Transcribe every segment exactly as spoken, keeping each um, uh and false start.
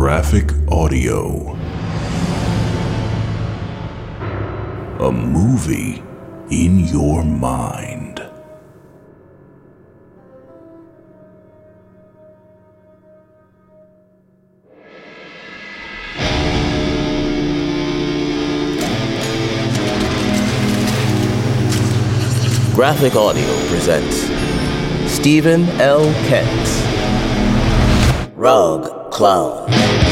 Graphic Audio. A movie in your mind. Graphic Audio presents Stephen L. Kent's Rogue Clone.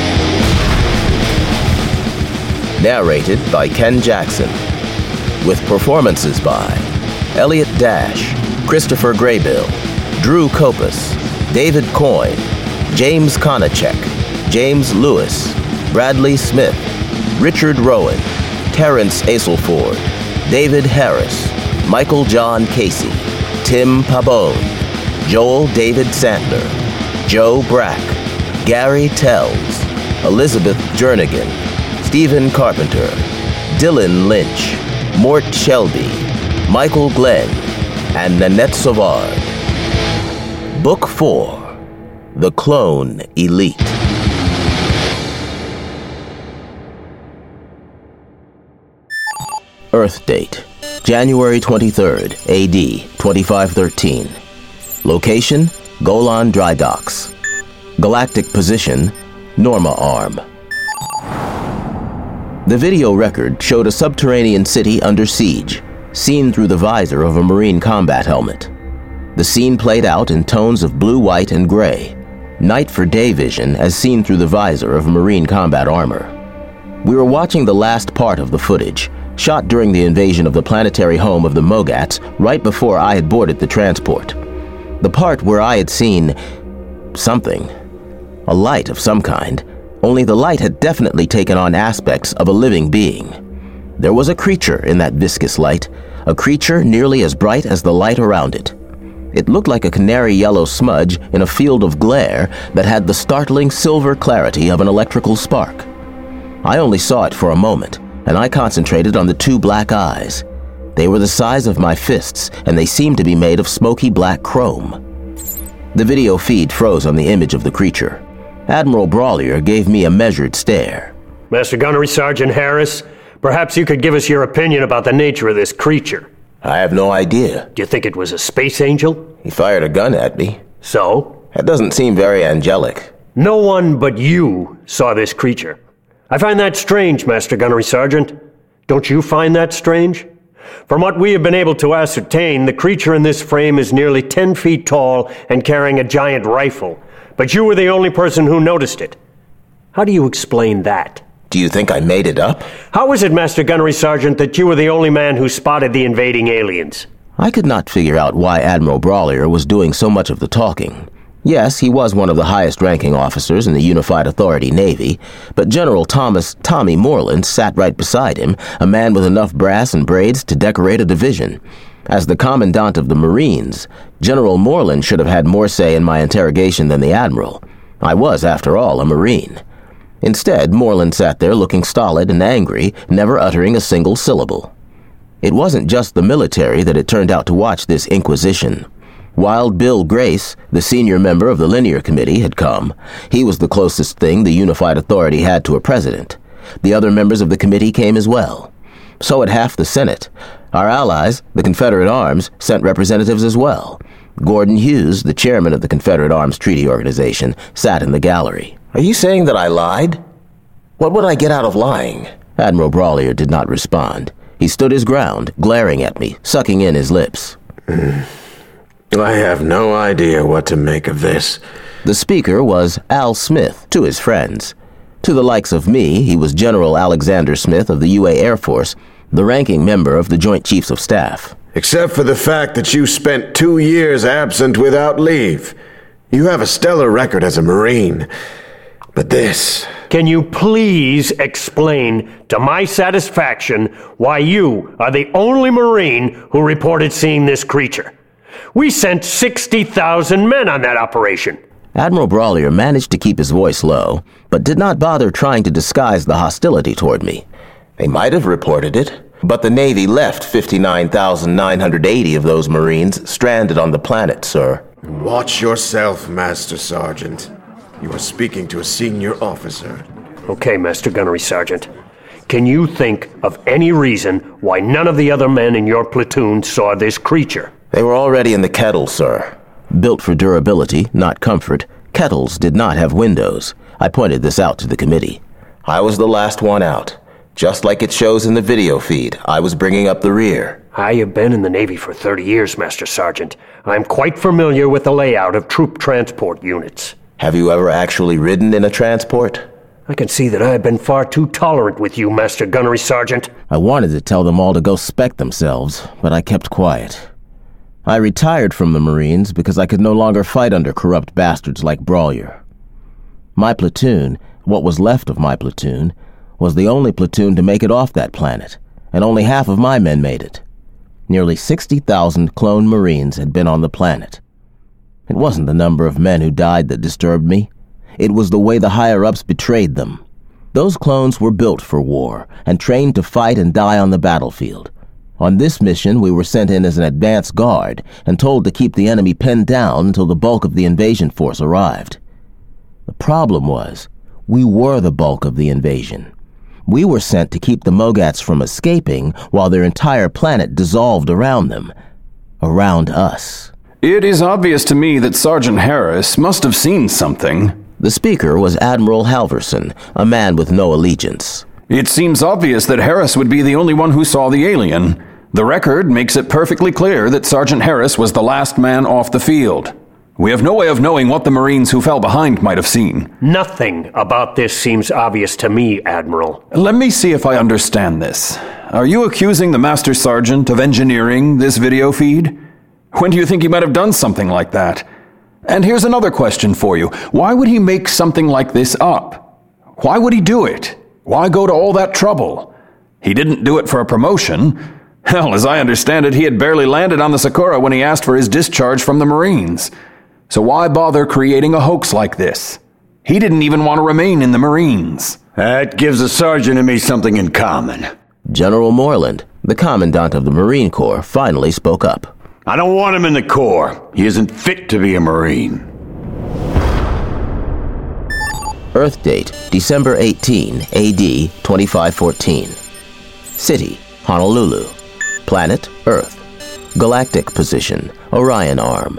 Narrated by Ken Jackson, with performances by Elliot Dash, Christopher Graybill, Drew Kopus, David Coyne, James Konachek, James Lewis, Bradley Smith, Richard Rowan, Terrence Aselford, David Harris, Michael John Casey, Tim Pabon, Joel David Sandler, Joe Brack, Gary Tells, Elizabeth Jernigan, Stephen Carpenter, Dylan Lynch, Mort Shelby, Michael Glenn, and Nanette Savard. Book four, The Clone Elite. Earth date, January twenty-third, A D twenty-five thirteen. Location, Golan Dry Docks. Galactic position, Norma Arm. The video record showed a subterranean city under siege, seen through the visor of a Marine combat helmet. The scene played out in tones of blue, white, and gray, night for day vision as seen through the visor of Marine combat armor. We were watching the last part of the footage, shot during the invasion of the planetary home of the Mogats right before I had boarded the transport. The part where I had seen something, a light of some kind, only the light had definitely taken on aspects of a living being. There was a creature in that viscous light, a creature nearly as bright as the light around it. It looked like a canary yellow smudge in a field of glare that had the startling silver clarity of an electrical spark. I only saw it for a moment, and I concentrated on the two black eyes. They were the size of my fists, and they seemed to be made of smoky black chrome. The video feed froze on the image of the creature. Admiral Brawlier gave me a measured stare. Master Gunnery Sergeant Harris, perhaps you could give us your opinion about the nature of this creature. I have no idea. Do you think it was a space angel? He fired a gun at me. So? That doesn't seem very angelic. No one but you saw this creature. I find that strange, Master Gunnery Sergeant. Don't you find that strange? From what we have been able to ascertain, the creature in this frame is nearly ten feet tall and carrying a giant rifle. But you were the only person who noticed it. How do you explain that? Do you think I made it up? How is it, Master Gunnery Sergeant, that you were the only man who spotted the invading aliens? I could not figure out why Admiral Brawlier was doing so much of the talking. Yes, he was one of the highest-ranking officers in the Unified Authority Navy, but General Thomas Tommy Moreland sat right beside him, a man with enough brass and braids to decorate a division. As the Commandant of the Marines, General Moreland should have had more say in my interrogation than the Admiral. I was, after all, a Marine. Instead, Moreland sat there looking stolid and angry, never uttering a single syllable. It wasn't just the military that had turned out to watch this inquisition. Wild Bill Grace, the senior member of the Linear Committee, had come. He was the closest thing the Unified Authority had to a president. The other members of the committee came as well. So had half the Senate. Our allies, the Confederate Arms, sent representatives as well. Gordon Hughes, the chairman of the Confederate Arms Treaty Organization, sat in the gallery. Are you saying that I lied? What would I get out of lying? Admiral Brawlier did not respond. He stood his ground, glaring at me, sucking in his lips. I have no idea what to make of this. The speaker was Al Smith, to his friends. To the likes of me, he was General Alexander Smith of the U A Air Force, the ranking member of the Joint Chiefs of Staff. Except for the fact that you spent two years absent without leave. You have a stellar record as a Marine. But this... Can you please explain to my satisfaction why you are the only Marine who reported seeing this creature? We sent sixty thousand men on that operation. Admiral Brawlier managed to keep his voice low, but did not bother trying to disguise the hostility toward me. They might have reported it, but the Navy left fifty-nine thousand nine hundred eighty of those Marines stranded on the planet, sir. Watch yourself, Master Sergeant. You are speaking to a senior officer. Okay, Master Gunnery Sergeant. Can you think of any reason why none of the other men in your platoon saw this creature? They were already in the kettle, sir. Built for durability, not comfort, kettles did not have windows. I pointed this out to the committee. I was the last one out. Just like it shows in the video feed, I was bringing up the rear. I have been in the Navy for thirty years, Master Sergeant. I'm quite familiar with the layout of troop transport units. Have you ever actually ridden in a transport? I can see that I have been far too tolerant with you, Master Gunnery Sergeant. I wanted to tell them all to go spec themselves, but I kept quiet. I retired from the Marines because I could no longer fight under corrupt bastards like Brawlier. My platoon, what was left of my platoon, was the only platoon to make it off that planet, and only half of my men made it. Nearly sixty thousand clone Marines had been on the planet. It wasn't the number of men who died that disturbed me. It was the way the higher-ups betrayed them. Those clones were built for war and trained to fight and die on the battlefield. On this mission, we were sent in as an advance guard and told to keep the enemy pinned down until the bulk of the invasion force arrived. The problem was, we were the bulk of the invasion. We were sent to keep the Mogats from escaping while their entire planet dissolved around them. Around us. It is obvious to me that Sergeant Harris must have seen something. The speaker was Admiral Halverson, a man with no allegiance. It seems obvious that Harris would be the only one who saw the alien. The record makes it perfectly clear that Sergeant Harris was the last man off the field. We have no way of knowing what the Marines who fell behind might have seen. Nothing about this seems obvious to me, Admiral. Let me see if I understand this. Are you accusing the Master Sergeant of engineering this video feed? When do you think he might have done something like that? And here's another question for you. Why would he make something like this up? Why would he do it? Why go to all that trouble? He didn't do it for a promotion. Hell, as I understand it, he had barely landed on the Sakura when he asked for his discharge from the Marines. So why bother creating a hoax like this? He didn't even want to remain in the Marines. That gives the sergeant and me something in common. General Moreland, the commandant of the Marine Corps, finally spoke up. I don't want him in the Corps. He isn't fit to be a Marine. Earth date, December eighteenth, A D twenty-five fourteen. City, Honolulu. Planet, Earth. Galactic position, Orion Arm.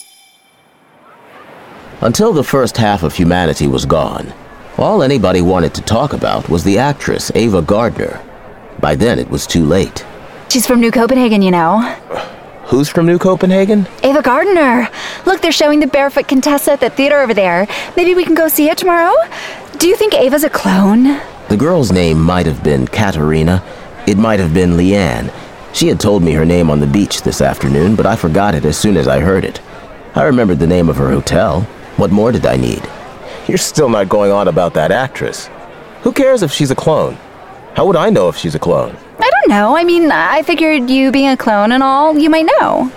Until the first half of humanity was gone, all anybody wanted to talk about was the actress Ava Gardner. By then it was too late. She's from New Copenhagen, you know. Who's from New Copenhagen? Ava Gardner. Look, they're showing the Barefoot Contessa at the theater over there. Maybe we can go see it tomorrow? Do you think Ava's a clone? The girl's name might have been Katerina. It might have been Leanne. She had told me her name on the beach this afternoon, but I forgot it as soon as I heard it. I remembered the name of her hotel. What more did I need? You're still not going on about that actress. Who cares if she's a clone? How would I know if she's a clone? I don't know. I mean, I figured you being a clone and all, you might know.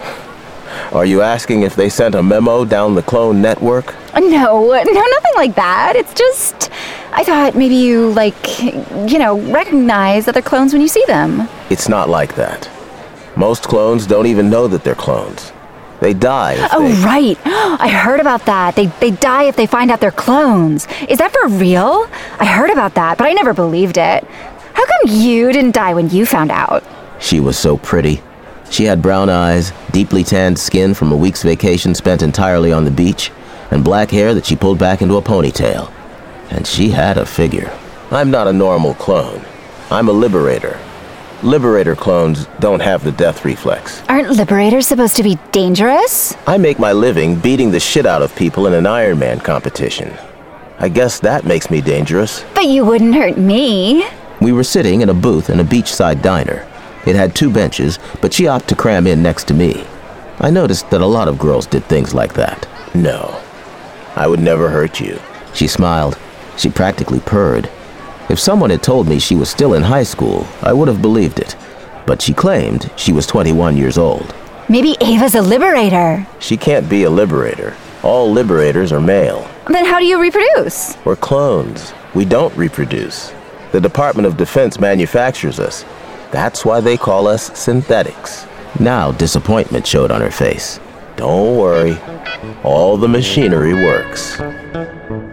Are you asking if they sent a memo down the clone network? No, no, nothing like that. It's just, I thought maybe you, like, you know, recognize other clones when you see them. It's not like that. Most clones don't even know that they're clones. They die if Oh, they... right. I heard about that. They they die if they find out they're clones. Is that for real? I heard about that, but I never believed it. How come you didn't die when you found out? She was so pretty. She had brown eyes, deeply tanned skin from a week's vacation spent entirely on the beach, and black hair that she pulled back into a ponytail. And she had a figure. I'm not a normal clone. I'm a liberator. Liberator clones don't have the death reflex. Aren't liberators supposed to be dangerous? I make my living beating the shit out of people in an Iron Man competition. I guess that makes me dangerous. But you wouldn't hurt me. We were sitting in a booth in a beachside diner. It had two benches, but she opted to cram in next to me. I noticed that a lot of girls did things like that. No, I would never hurt you. She smiled. She practically purred. If someone had told me she was still in high school, I would have believed it. But she claimed she was twenty-one years old. Maybe Ava's a liberator. She can't be a liberator. All liberators are male. Then how do you reproduce? We're clones. We don't reproduce. The Department of Defense manufactures us. That's why they call us synthetics. Now disappointment showed on her face. Don't worry. All the machinery works.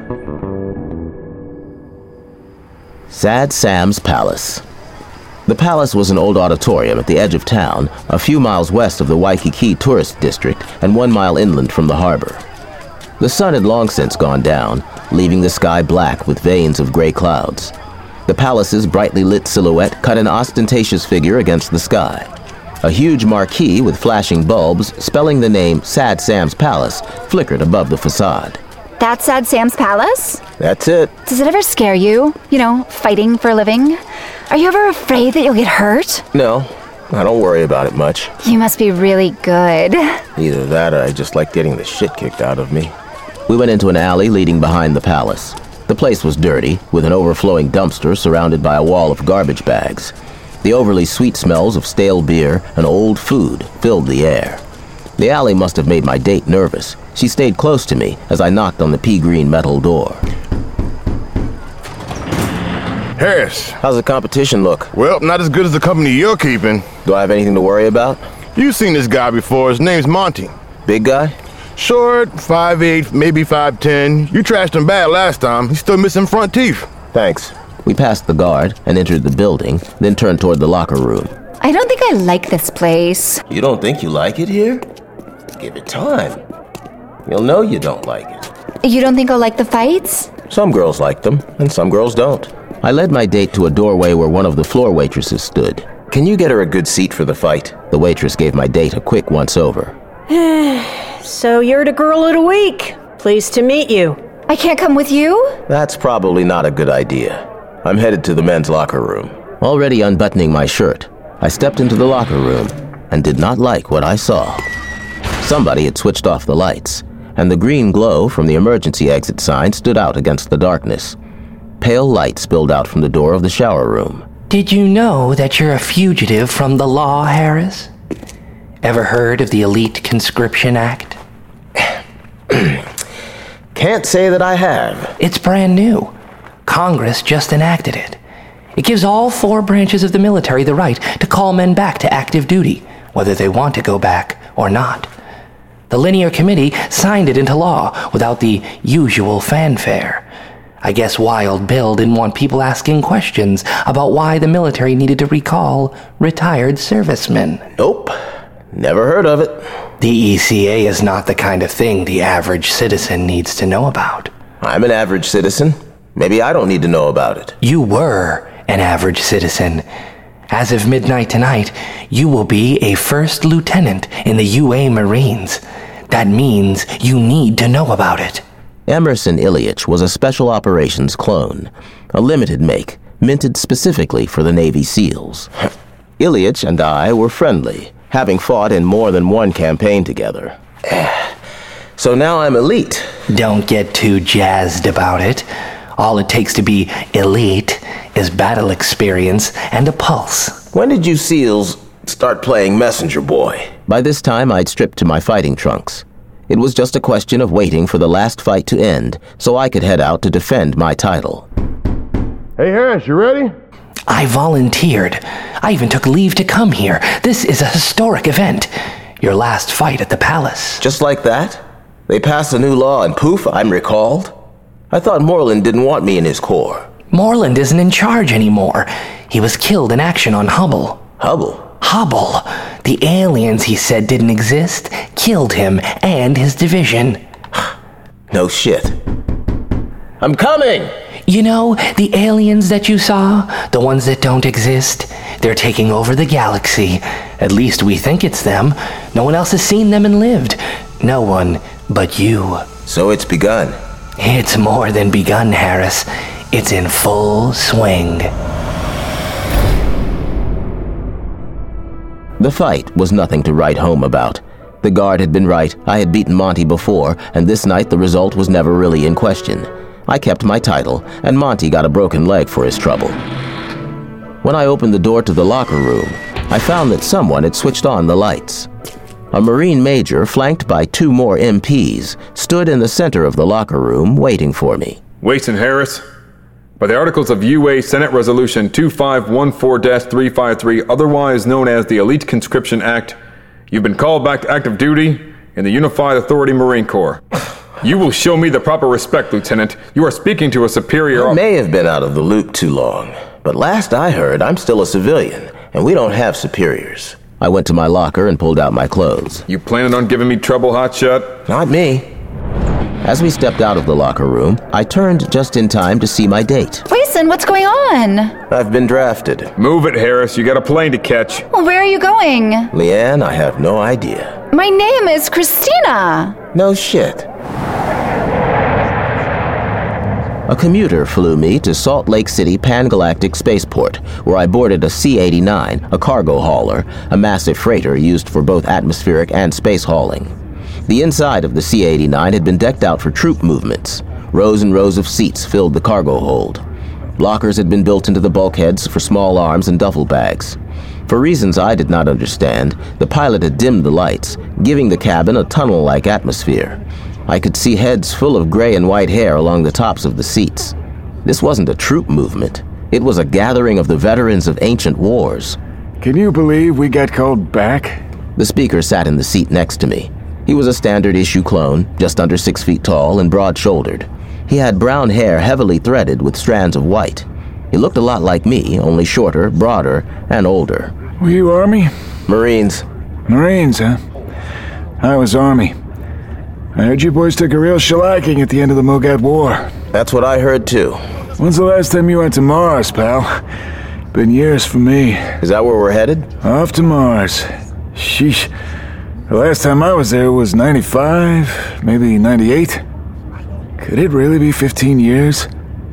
Sad Sam's Palace. The palace was an old auditorium at the edge of town, a few miles west of the Waikiki tourist district and one mile inland from the harbor. The sun had long since gone down, leaving the sky black with veins of gray clouds. The palace's brightly lit silhouette cut an ostentatious figure against the sky. A huge marquee with flashing bulbs spelling the name Sad Sam's Palace flickered above the facade. That's Sad Sam's Palace? That's it. Does it ever scare you? You know, fighting for a living? Are you ever afraid that you'll get hurt? No, I don't worry about it much. You must be really good. Either that or I just like getting the shit kicked out of me. We went into an alley leading behind the palace. The place was dirty, with an overflowing dumpster surrounded by a wall of garbage bags. The overly sweet smells of stale beer and old food filled the air. The alley must have made my date nervous. She stayed close to me as I knocked on the pea-green metal door. Harris. How's the competition look? Well, not as good as the company you're keeping. Do I have anything to worry about? You've seen this guy before. His name's Monty. Big guy? Short, five eight, maybe five ten. You trashed him bad last time. He's still missing front teeth. Thanks. We passed the guard and entered the building, then turned toward the locker room. I don't think I like this place. You don't think you like it here? Give it time. You'll know you don't like it. You don't think I'll like the fights? Some girls like them, and some girls don't. I led my date to a doorway where one of the floor waitresses stood. Can you get her a good seat for the fight? The waitress gave my date a quick once-over. So you're the girl of the week. Pleased to meet you. I can't come with you? That's probably not a good idea. I'm headed to the men's locker room. Already unbuttoning my shirt, I stepped into the locker room and did not like what I saw. Somebody had switched off the lights, and the green glow from the emergency exit sign stood out against the darkness. Pale light spilled out from the door of the shower room. Did you know that you're a fugitive from the law, Harris? Ever heard of the Elite Conscription Act? Can't say that I have. It's brand new. Congress just enacted it. It gives all four branches of the military the right to call men back to active duty, whether they want to go back or not. The Linear Committee signed it into law without the usual fanfare. I guess Wild Bill didn't want people asking questions about why the military needed to recall retired servicemen. Nope. Never heard of it. The E C A is not the kind of thing the average citizen needs to know about. I'm an average citizen. Maybe I don't need to know about it. You were an average citizen. As of midnight tonight, you will be a first lieutenant in the U A Marines. That means you need to know about it. Emerson Ilyich was a special operations clone, a limited make, minted specifically for the Navy SEALs. Ilyich and I were friendly, having fought in more than one campaign together. So now I'm elite. Don't get too jazzed about it. All it takes to be elite is battle experience and a pulse. When did you SEALs start playing messenger boy? By this time, I'd stripped to my fighting trunks. It was just a question of waiting for the last fight to end so I could head out to defend my title. Hey, Harris, you ready? I volunteered. I even took leave to come here. This is a historic event. Your last fight at the palace. Just like that? They passed a new law and poof, I'm recalled? I thought Moreland didn't want me in his corps. Moreland isn't in charge anymore. He was killed in action on Hubble. Hubble? Hubble. The aliens he said didn't exist killed him and his division. No shit. I'm coming! You know, the aliens that you saw, the ones that don't exist, they're taking over the galaxy. At least we think it's them. No one else has seen them and lived. No one but you. So it's begun. It's more than begun, Harris. It's in full swing. The fight was nothing to write home about. The guard had been right. I had beaten Monty before, and this night the result was never really in question. I kept my title, and Monty got a broken leg for his trouble. When I opened the door to the locker room, I found that someone had switched on the lights. A Marine major, flanked by two more M Ps, stood in the center of the locker room waiting for me. Wason Harris, by the Articles of U A Senate Resolution two five one four dash three five three, otherwise known as the Elite Conscription Act, you've been called back to active duty in the Unified Authority Marine Corps. You will show me the proper respect, Lieutenant. You are speaking to a superior... I may have been out of the loop too long, but last I heard, I'm still a civilian, and we don't have superiors. I went to my locker and pulled out my clothes. You planning on giving me trouble, Hotshot? Not me. As we stepped out of the locker room, I turned just in time to see my date. Wason, what's going on? I've been drafted. Move it, Harris. You got a plane to catch. Well, where are you going? Leanne, I have no idea. My name is Christina. No shit. A commuter flew me to Salt Lake City Pan-Galactic Spaceport, where I boarded a C eighty-nine, a cargo hauler, a massive freighter used for both atmospheric and space hauling. The inside of the C eighty-nine had been decked out for troop movements. Rows and rows of seats filled the cargo hold. Lockers had been built into the bulkheads for small arms and duffel bags. For reasons I did not understand, the pilot had dimmed the lights, giving the cabin a tunnel-like atmosphere. I could see heads full of gray and white hair along the tops of the seats. This wasn't a troop movement. It was a gathering of the veterans of ancient wars. Can you believe we got called back? The speaker sat in the seat next to me. He was a standard-issue clone, just under six feet tall and broad-shouldered. He had brown hair heavily threaded with strands of white. He looked a lot like me, only shorter, broader, and older. Were you Army? Marines. Marines, huh? I was Army. I heard you boys took a real shellacking at the end of the Mogat War. That's what I heard, too. When's the last time you went to Mars, pal? Been years for me. Is that where we're headed? Off to Mars. Sheesh. The last time I was there was ninety-five, maybe ninety-eight. Could it really be fifteen years?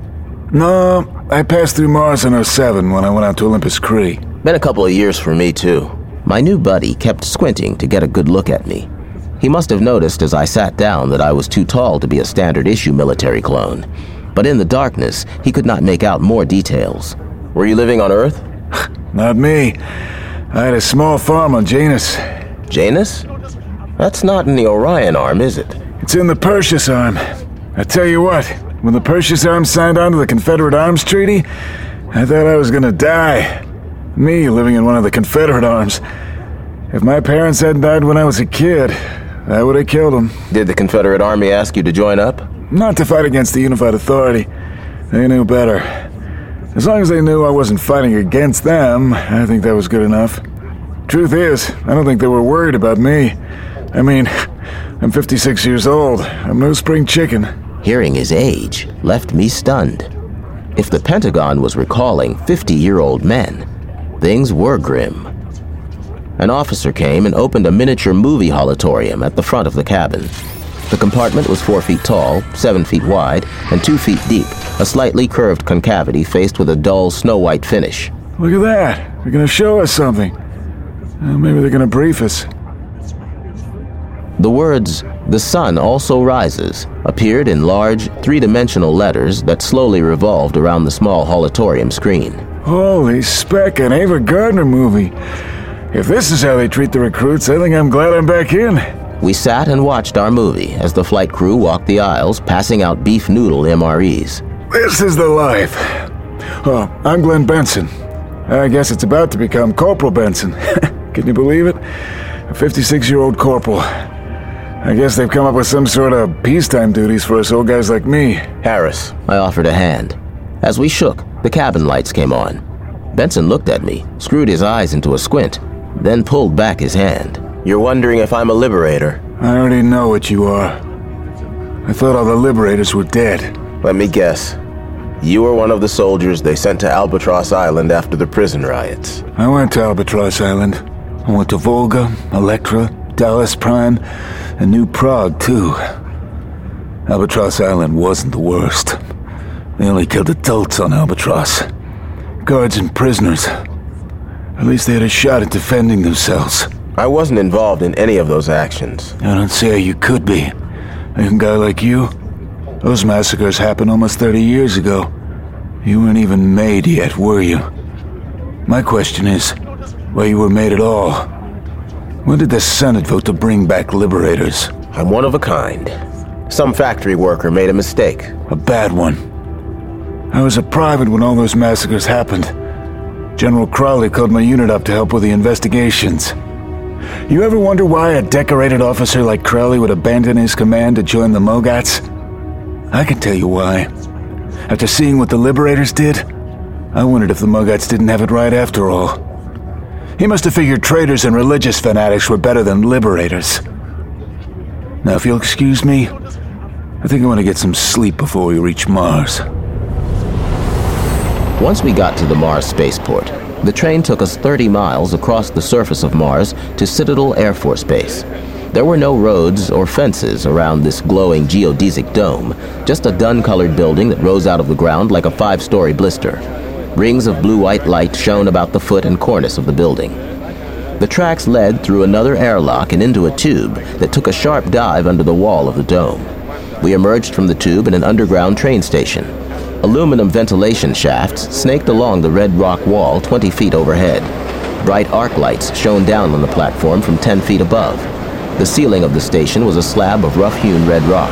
No, I passed through Mars in oh seven when I went out to Olympus Cree. Been a couple of years for me, too. My new buddy kept squinting to get a good look at me. He must have noticed as I sat down that I was too tall to be a standard-issue military clone. But in the darkness, he could not make out more details. Were you living on Earth? Not me. I had a small farm on Janus. Janus? That's not in the Orion Arm, is it? It's in the Perseus Arm. I tell you what, when the Perseus Arm signed on to the Confederate Arms Treaty, I thought I was gonna die. Me living in one of the Confederate Arms. If my parents hadn't died when I was a kid, I would have killed them. Did the Confederate Army ask you to join up? Not to fight against the Unified Authority. They knew better. As long as they knew I wasn't fighting against them, I think that was good enough. Truth is, I don't think they were worried about me. I mean, I'm fifty-six years old. I'm no spring chicken. Hearing his age left me stunned. If the Pentagon was recalling fifty-year-old men, things were grim. An officer came and opened a miniature movie holotorium at the front of the cabin. The compartment was four feet tall, seven feet wide, and two feet deep, a slightly curved concavity faced with a dull snow-white finish. Look at that. They're gonna show us something. Uh, maybe they're gonna brief us. The words, "The sun also rises," appeared in large, three-dimensional letters that slowly revolved around the small holotorium screen. Holy speck, an Ava Gardner movie. If this is how they treat the recruits, I think I'm glad I'm back in. We sat and watched our movie as the flight crew walked the aisles, passing out beef noodle M R Es. This is the life. Oh, I'm Glenn Benson. I guess it's about to become Corporal Benson. Can you believe it? A fifty-six-year-old corporal. I guess they've come up with some sort of peacetime duties for us old guys like me. Harris. I offered a hand. As we shook, the cabin lights came on. Benson looked at me, screwed his eyes into a squint, then pulled back his hand. You're wondering if I'm a liberator? I already know what you are. I thought all the liberators were dead. Let me guess. You were one of the soldiers they sent to Albatross Island after the prison riots. I went to Albatross Island. I went to Volga, Electra, Dallas Prime, and New Prague, too. Albatross Island wasn't the worst. They only killed adults on Albatross. Guards and prisoners. At least they had a shot at defending themselves. I wasn't involved in any of those actions. I don't see how you could be. A young guy like you? Those massacres happened almost thirty years ago. You weren't even made yet, were you? My question is, why you were made at all? When did the Senate vote to bring back liberators? I'm one of a kind. Some factory worker made a mistake. A bad one. I was a private when all those massacres happened. General Crowley called my unit up to help with the investigations. You ever wonder why a decorated officer like Crowley would abandon his command to join the Mogats? I can tell you why. After seeing what the Liberators did, I wondered if the Mogats didn't have it right after all. He must have figured traitors and religious fanatics were better than Liberators. Now, if you'll excuse me, I think I want to get some sleep before we reach Mars. Once we got to the Mars spaceport, the train took us thirty miles across the surface of Mars to Citadel Air Force Base. There were no roads or fences around this glowing geodesic dome, just a dun-colored building that rose out of the ground like a five-story blister. Rings of blue-white light shone about the foot and cornice of the building. The tracks led through another airlock and into a tube that took a sharp dive under the wall of the dome. We emerged from the tube in an underground train station. Aluminum ventilation shafts snaked along the red rock wall twenty feet overhead. Bright arc lights shone down on the platform from ten feet above. The ceiling of the station was a slab of rough-hewn red rock.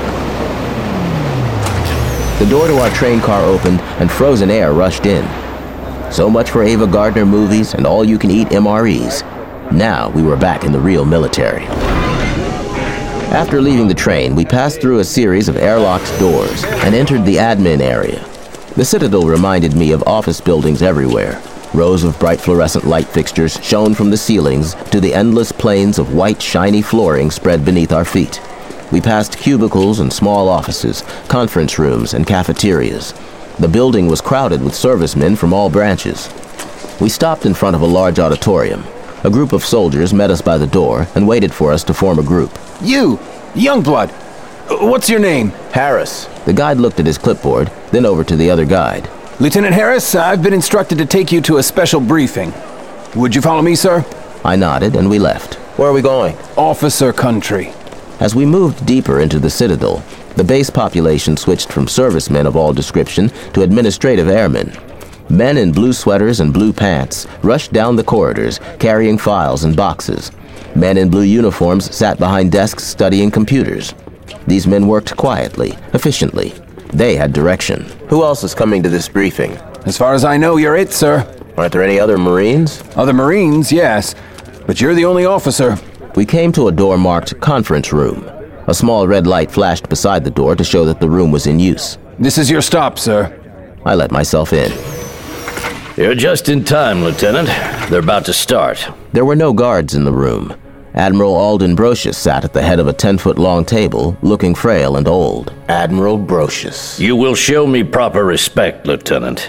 The door to our train car opened and frozen air rushed in. So much for Ava Gardner movies and all-you-can-eat M R Es. Now we were back in the real military. After leaving the train, we passed through a series of airlocked doors and entered the admin area. The Citadel reminded me of office buildings everywhere. Rows of bright fluorescent light fixtures shone from the ceilings to the endless plains of white, shiny flooring spread beneath our feet. We passed cubicles and small offices, conference rooms, and cafeterias. The building was crowded with servicemen from all branches. We stopped in front of a large auditorium. A group of soldiers met us by the door and waited for us to form a group. You, Youngblood. What's your name? Harris. The guide looked at his clipboard, then over to the other guide. Lieutenant Harris, I've been instructed to take you to a special briefing. Would you follow me, sir? I nodded and we left. Where are we going? Officer country. As we moved deeper into the Citadel, the base population switched from servicemen of all description to administrative airmen. Men in blue sweaters and blue pants rushed down the corridors, carrying files and boxes. Men in blue uniforms sat behind desks studying computers. These men worked quietly, efficiently. They had direction. Who else is coming to this briefing? As far as I know, you're it, sir. Aren't there any other Marines? Other Marines, yes. But you're the only officer. We came to a door marked Conference Room. A small red light flashed beside the door to show that the room was in use. This is your stop, sir. I let myself in. You're just in time, Lieutenant. They're about to start. There were no guards in the room. Admiral Alden Brocious sat at the head of a ten-foot-long table, looking frail and old. Admiral Brocious. You will show me proper respect, Lieutenant.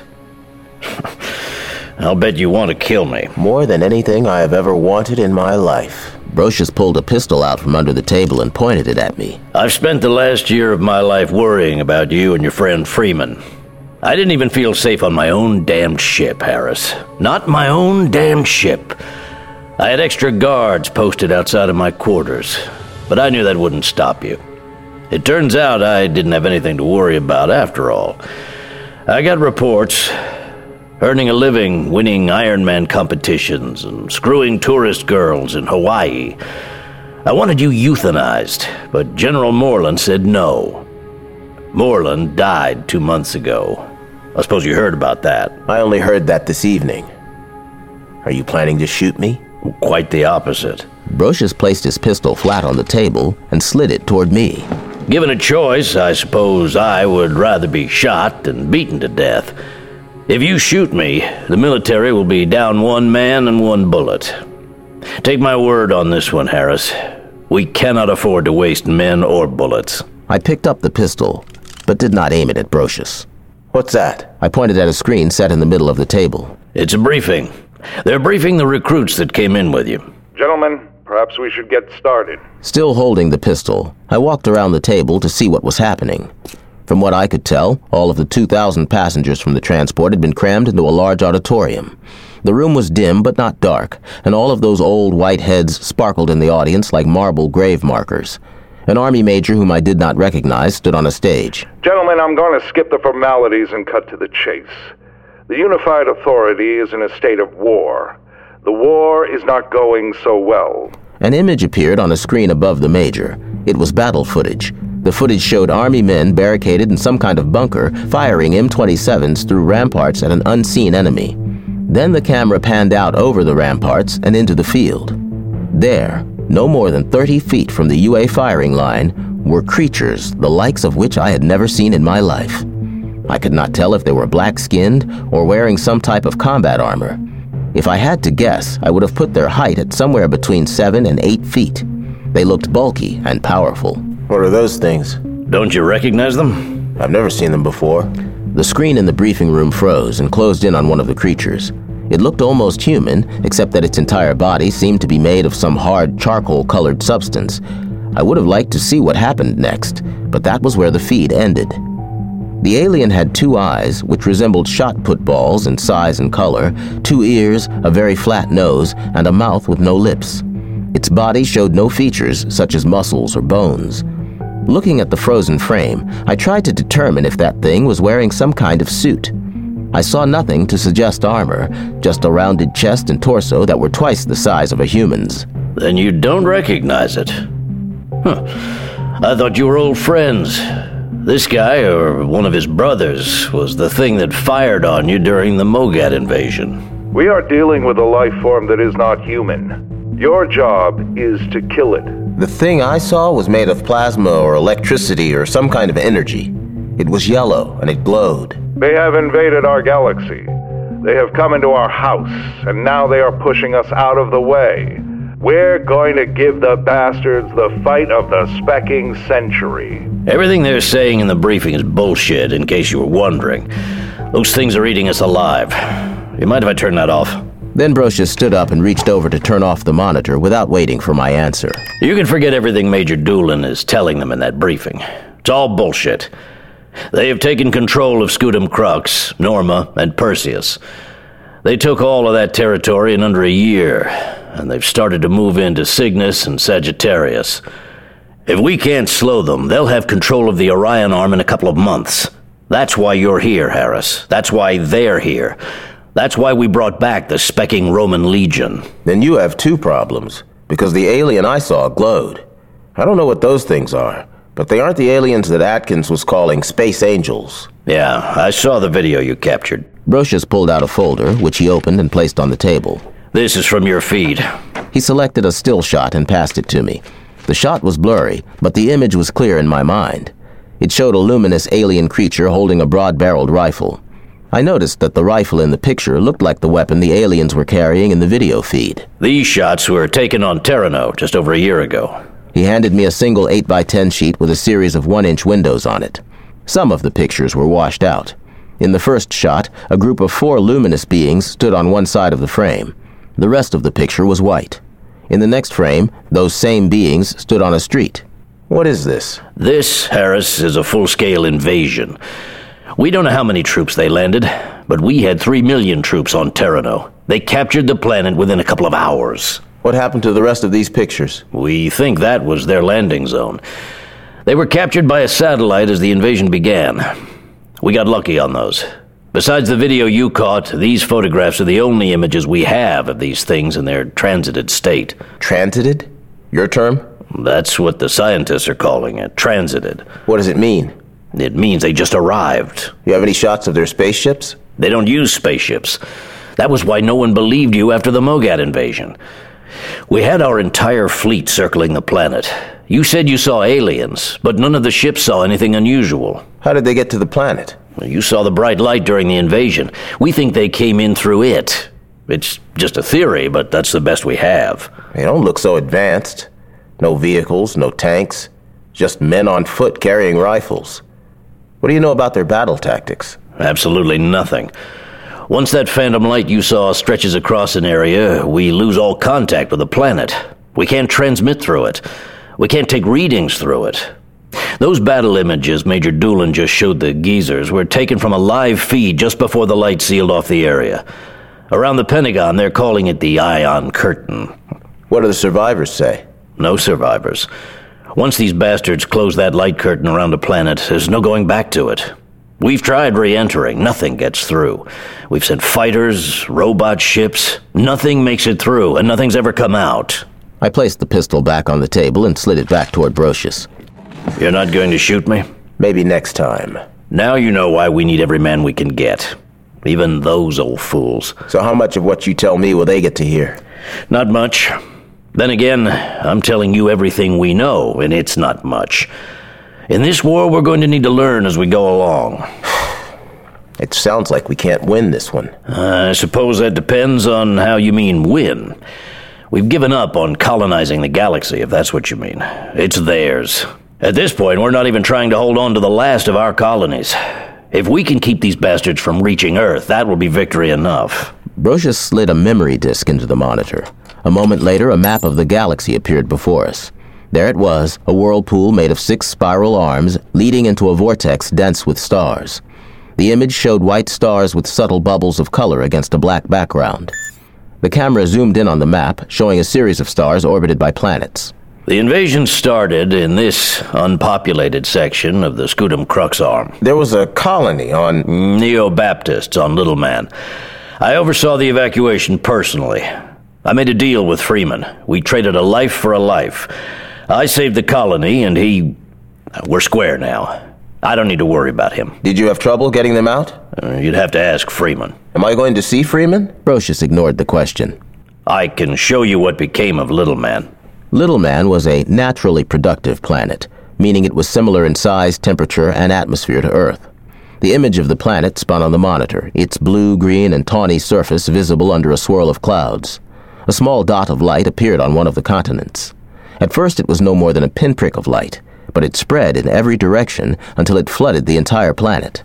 I'll bet you want to kill me. More than anything I have ever wanted in my life. Brocious pulled a pistol out from under the table and pointed it at me. I've spent the last year of my life worrying about you and your friend Freeman. I didn't even feel safe on my own damned ship, Harris. Not my own damned ship. I had extra guards posted outside of my quarters, but I knew that wouldn't stop you. It turns out I didn't have anything to worry about after all. I got reports, earning a living winning Ironman competitions and screwing tourist girls in Hawaii. I wanted you euthanized, but General Moreland said no. Moreland died two months ago. I suppose you heard about that. I only heard that this evening. Are you planning to shoot me? Quite the opposite. Brocious placed his pistol flat on the table and slid it toward me. Given a choice, I suppose I would rather be shot than beaten to death. If you shoot me, the military will be down one man and one bullet. Take my word on this one, Harris. We cannot afford to waste men or bullets. I picked up the pistol, but did not aim it at Brocious. What's that? I pointed at a screen set in the middle of the table. It's a briefing. They're briefing the recruits that came in with you. Gentlemen, perhaps we should get started. Still holding the pistol, I walked around the table to see what was happening. From what I could tell, all of the two thousand passengers from the transport had been crammed into a large auditorium. The room was dim but not dark, and all of those old white heads sparkled in the audience like marble grave markers. An Army major whom I did not recognize stood on a stage. Gentlemen, I'm going to skip the formalities and cut to the chase. The Unified Authority is in a state of war. The war is not going so well. An image appeared on a screen above the major. It was battle footage. The footage showed Army men barricaded in some kind of bunker, firing M twenty-sevens through ramparts at an unseen enemy. Then the camera panned out over the ramparts and into the field. There, no more than thirty feet from the U A firing line, were creatures the likes of which I had never seen in my life. I could not tell if they were black-skinned or wearing some type of combat armor. If I had to guess, I would have put their height at somewhere between seven and eight feet. They looked bulky and powerful. What are those things? Don't you recognize them? I've never seen them before. The screen in the briefing room froze and closed in on one of the creatures. It looked almost human, except that its entire body seemed to be made of some hard charcoal-colored substance. I would have liked to see what happened next, but that was where the feed ended. The alien had two eyes, which resembled shot put balls in size and color, two ears, a very flat nose, and a mouth with no lips. Its body showed no features, such as muscles or bones. Looking at the frozen frame, I tried to determine if that thing was wearing some kind of suit. I saw nothing to suggest armor, just a rounded chest and torso that were twice the size of a human's. Then you don't recognize it. Huh. I thought you were old friends. This guy, or one of his brothers, was the thing that fired on you during the Mogad invasion. We are dealing with a life form that is not human. Your job is to kill it. The thing I saw was made of plasma or electricity or some kind of energy. It was yellow and it glowed. They have invaded our galaxy. They have come into our house, and now they are pushing us out of the way. We're going to give the bastards the fight of the specking century. Everything they're saying in the briefing is bullshit, in case you were wondering. Those things are eating us alive. You mind if I turn that off? Then Brocious stood up and reached over to turn off the monitor without waiting for my answer. You can forget everything Major Doolin is telling them in that briefing. It's all bullshit. They have taken control of Scudam Crux, Norma, and Perseus. They took all of that territory in under a year, and they've started to move into Cygnus and Sagittarius. If we can't slow them, they'll have control of the Orion arm in a couple of months. That's why you're here, Harris. That's why they're here. That's why we brought back the specking Roman Legion. Then you have two problems, because the alien I saw glowed. I don't know what those things are, but they aren't the aliens that Atkins was calling Space Angels. Yeah, I saw the video you captured. Brocious pulled out a folder, which he opened and placed on the table. This is from your feed. He selected a still shot and passed it to me. The shot was blurry, but the image was clear in my mind. It showed a luminous alien creature holding a broad-barreled rifle. I noticed that the rifle in the picture looked like the weapon the aliens were carrying in the video feed. These shots were taken on Terrano just over a year ago. He handed me a single eight by ten sheet with a series of one-inch windows on it. Some of the pictures were washed out. In the first shot, a group of four luminous beings stood on one side of the frame. The rest of the picture was white. In the next frame, those same beings stood on a street. What is this? This, Harris, is a full-scale invasion. We don't know how many troops they landed, but we had three million troops on Terrano. They captured the planet within a couple of hours. What happened to the rest of these pictures? We think that was their landing zone. They were captured by a satellite as the invasion began. We got lucky on those. Besides the video you caught, these photographs are the only images we have of these things in their transited state. Transited? Your term? That's what the scientists are calling it, transited. What does it mean? It means they just arrived. You have any shots of their spaceships? They don't use spaceships. That was why no one believed you after the Mogad invasion. We had our entire fleet circling the planet. You said you saw aliens, but none of the ships saw anything unusual. How did they get to the planet? You saw the bright light during the invasion. We think they came in through it. It's just a theory, but that's the best we have. They don't look so advanced. No vehicles, no tanks. Just men on foot carrying rifles. What do you know about their battle tactics? Absolutely nothing. Once that phantom light you saw stretches across an area, we lose all contact with the planet. We can't transmit through it. We can't take readings through it. Those battle images Major Doolin just showed the geezers were taken from a live feed just before the light sealed off the area. Around the Pentagon, they're calling it the Ion Curtain. What do the survivors say? No survivors. Once these bastards close that light curtain around a planet, there's no going back to it. We've tried re-entering. Nothing gets through. We've sent fighters, robot ships. Nothing makes it through, and nothing's ever come out. I placed the pistol back on the table and slid it back toward Brocious. You're not going to shoot me? Maybe next time. Now you know why we need every man we can get. Even those old fools. So how much of what you tell me will they get to hear? Not much. Then again, I'm telling you everything we know, and it's not much. In this war, we're going to need to learn as we go along. It sounds like we can't win this one. I suppose that depends on how you mean win. We've given up on colonizing the galaxy, if that's what you mean. It's theirs. At this point, we're not even trying to hold on to the last of our colonies. If we can keep these bastards from reaching Earth, that will be victory enough. Brocious slid a memory disk into the monitor. A moment later, a map of the galaxy appeared before us. There it was, a whirlpool made of six spiral arms leading into a vortex dense with stars. The image showed white stars with subtle bubbles of color against a black background. The camera zoomed in on the map, showing a series of stars orbited by planets. The invasion started in this unpopulated section of the Scudum Crux arm. There was a colony on... Neo-Baptists on Little Man. I oversaw the evacuation personally. I made a deal with Freeman. We traded a life for a life. I saved the colony, and he... We're square now. I don't need to worry about him. Did you have trouble getting them out? Uh, you'd have to ask Freeman. Am I going to see Freeman? Brocious ignored the question. I can show you what became of Little Man. Little Man was a naturally productive planet, meaning it was similar in size, temperature, and atmosphere to Earth. The image of the planet spun on the monitor, its blue, green, and tawny surface visible under a swirl of clouds. A small dot of light appeared on one of the continents. At first it was no more than a pinprick of light, but it spread in every direction until it flooded the entire planet.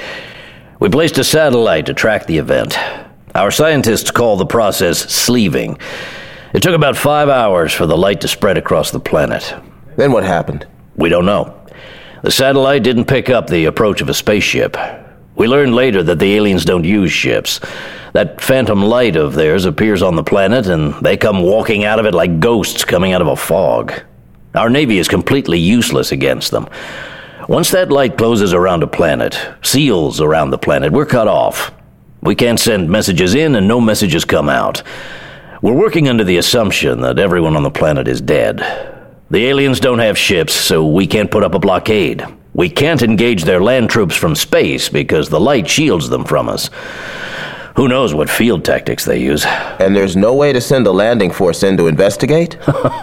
We placed a satellite to track the event. Our scientists call the process sleeving. It took about five hours for the light to spread across the planet. Then what happened? We don't know. The satellite didn't pick up the approach of a spaceship. We learned later that the aliens don't use ships. That phantom light of theirs appears on the planet, and they come walking out of it like ghosts coming out of a fog. Our Navy is completely useless against them. Once that light closes around a planet, seals around the planet, we're cut off. We can't send messages in, and no messages come out. We're working under the assumption that everyone on the planet is dead. The aliens don't have ships, so we can't put up a blockade. We can't engage their land troops from space because the light shields them from us. Who knows what field tactics they use. And there's no way to send a landing force in to investigate?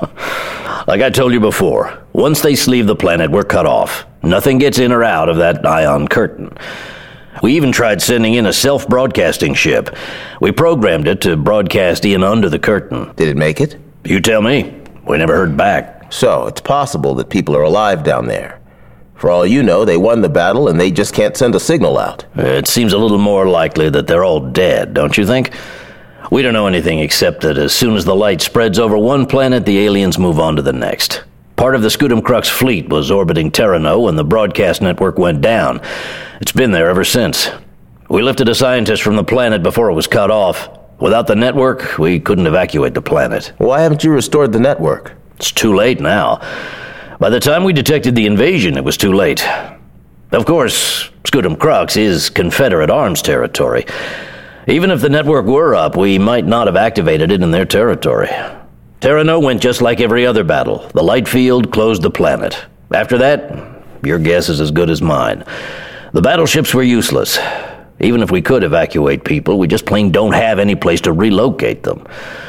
Like I told you before, once they sleeve the planet, we're cut off. Nothing gets in or out of that ion curtain. We even tried sending in a self-broadcasting ship. We programmed it to broadcast in under the curtain. Did it make it? You tell me. We never heard back. So, it's possible that people are alive down there. For all you know, they won the battle and they just can't send a signal out. It seems a little more likely that they're all dead, don't you think? We don't know anything except that as soon as the light spreads over one planet, the aliens move on to the next. Part of the Scudum Crux fleet was orbiting Terrano when the broadcast network went down. It's been there ever since. We lifted a scientist from the planet before it was cut off. Without the network, we couldn't evacuate the planet. Why haven't you restored the network? It's too late now. By the time we detected the invasion, it was too late. Of course, Scudum Crux is Confederate arms territory. Even if the network were up, we might not have activated it in their territory. Terrano went just like every other battle. The light field closed the planet. After that, your guess is as good as mine. The battleships were useless. Even if we could evacuate people, we just plain don't have any place to relocate them.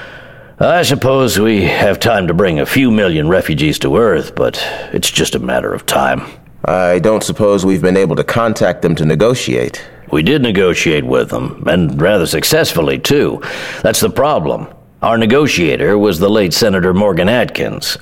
I suppose we have time to bring a few million refugees to Earth, but it's just a matter of time. I don't suppose we've been able to contact them to negotiate. We did negotiate with them, and rather successfully, too. That's the problem. Our negotiator was the late Senator Morgan Atkins.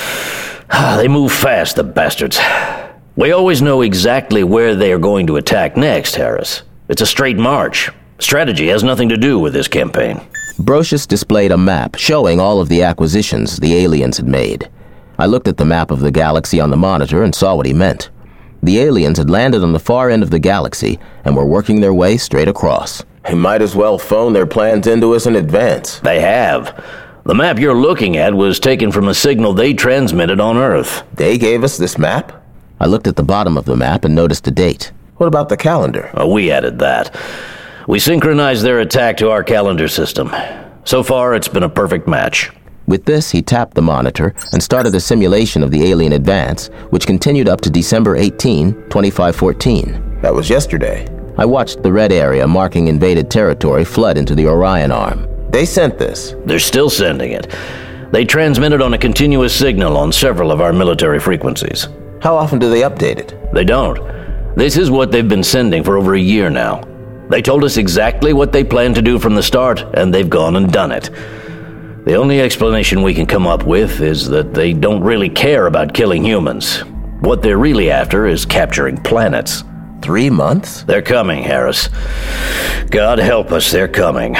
They move fast, the bastards. We always know exactly where they are going to attack next, Harris. It's a straight march. Strategy has nothing to do with this campaign. Brocious displayed a map showing all of the acquisitions the aliens had made. I looked at the map of the galaxy on the monitor and saw what he meant. The aliens had landed on the far end of the galaxy and were working their way straight across. They might as well phone their plans into us in advance. They have. The map you're looking at was taken from a signal they transmitted on Earth. They gave us this map? I looked at the bottom of the map and noticed a date. What about the calendar? Oh, we added that. We synchronized their attack to our calendar system. So far, it's been a perfect match. With this, he tapped the monitor and started a simulation of the alien advance, which continued up to December eighteenth, twenty-five fourteen. That was yesterday. I watched the red area marking invaded territory flood into the Orion arm. They sent this. They're still sending it. They transmit it on a continuous signal on several of our military frequencies. How often do they update it? They don't. This is what they've been sending for over a year now. They told us exactly what they planned to do from the start, and they've gone and done it. The only explanation we can come up with is that they don't really care about killing humans. What they're really after is capturing planets. Three months? They're coming, Harris. God help us, they're coming.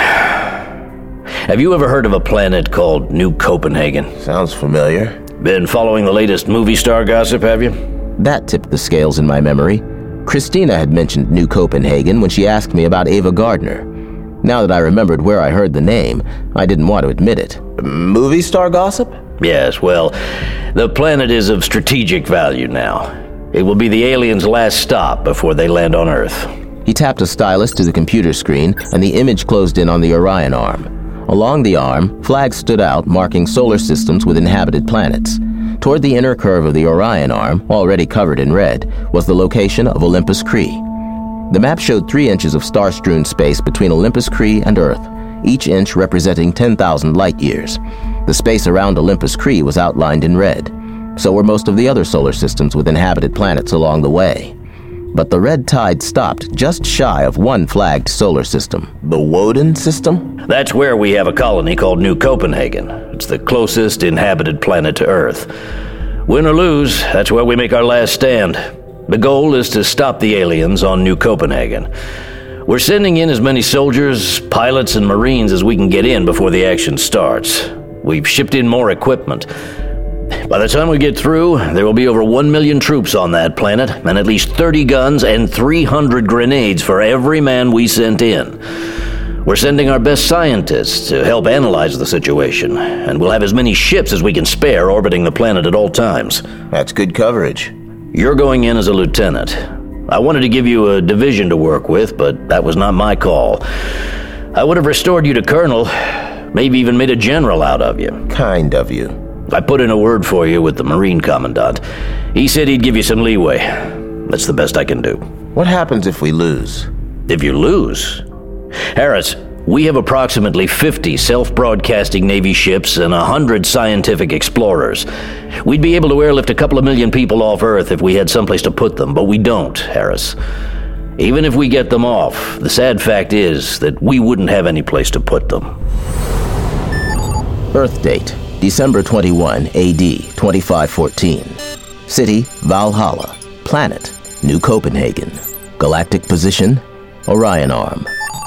Have you ever heard of a planet called New Copenhagen? Sounds familiar. Been following the latest movie star gossip, have you? That tipped the scales in my memory. Christina had mentioned New Copenhagen when she asked me about Ava Gardner. Now that I remembered where I heard the name, I didn't want to admit it. Movie star gossip? Yes, well, the planet is of strategic value now. It will be the aliens' last stop before they land on Earth. He tapped a stylus to the computer screen, and the image closed in on the Orion arm. Along the arm, flags stood out marking solar systems with inhabited planets. Toward the inner curve of the Orion arm, already covered in red, was the location of Olympus Cree. The map showed three inches of star-strewn space between Olympus Cree and Earth, each inch representing ten thousand light-years. The space around Olympus Cree was outlined in red. So were most of the other solar systems with inhabited planets along the way. But the red tide stopped just shy of one flagged solar system, the Woden system? That's where we have a colony called New Copenhagen. It's the closest inhabited planet to Earth. Win or lose, that's where we make our last stand. The goal is to stop the aliens on New Copenhagen. We're sending in as many soldiers, pilots, and Marines as we can get in before the action starts. We've shipped in more equipment. By the time we get through, there will be over one million troops on that planet, and at least thirty guns and three hundred grenades for every man we sent in. We're sending our best scientists to help analyze the situation, and we'll have as many ships as we can spare orbiting the planet at all times. That's good coverage. You're going in as a lieutenant. I wanted to give you a division to work with, but that was not my call. I would have restored you to colonel, maybe even made a general out of you. Kind of you. I put in a word for you with the Marine Commandant. He said he'd give you some leeway. That's the best I can do. What happens if we lose? If you lose? Harris, we have approximately fifty self-broadcasting Navy ships and one hundred scientific explorers. We'd be able to airlift a couple of million people off Earth if we had someplace to put them, but we don't, Harris. Even if we get them off, the sad fact is that we wouldn't have any place to put them. Earth date. December twenty-first, A D, twenty-five fourteen. City, Valhalla. Planet, New Copenhagen. Galactic position, Orion arm.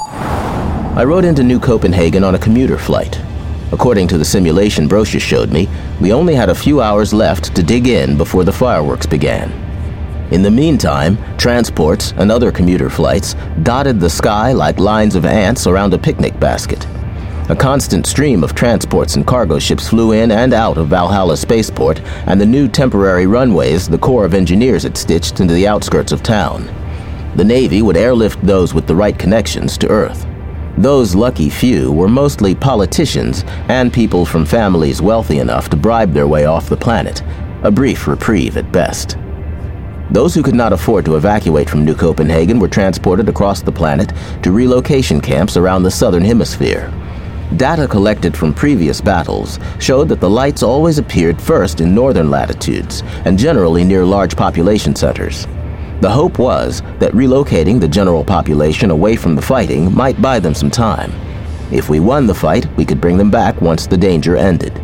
I rode into New Copenhagen on a commuter flight. According to the simulation Brocious showed me, we only had a few hours left to dig in before the fireworks began. In the meantime, transports and other commuter flights dotted the sky like lines of ants around a picnic basket. A constant stream of transports and cargo ships flew in and out of Valhalla Spaceport and the new temporary runways the Corps of Engineers had stitched into the outskirts of town. The Navy would airlift those with the right connections to Earth. Those lucky few were mostly politicians and people from families wealthy enough to bribe their way off the planet, a brief reprieve at best. Those who could not afford to evacuate from New Copenhagen were transported across the planet to relocation camps around the southern hemisphere. Data collected from previous battles showed that the lights always appeared first in northern latitudes and generally near large population centers. The hope was that relocating the general population away from the fighting might buy them some time. If we won the fight, we could bring them back once the danger ended.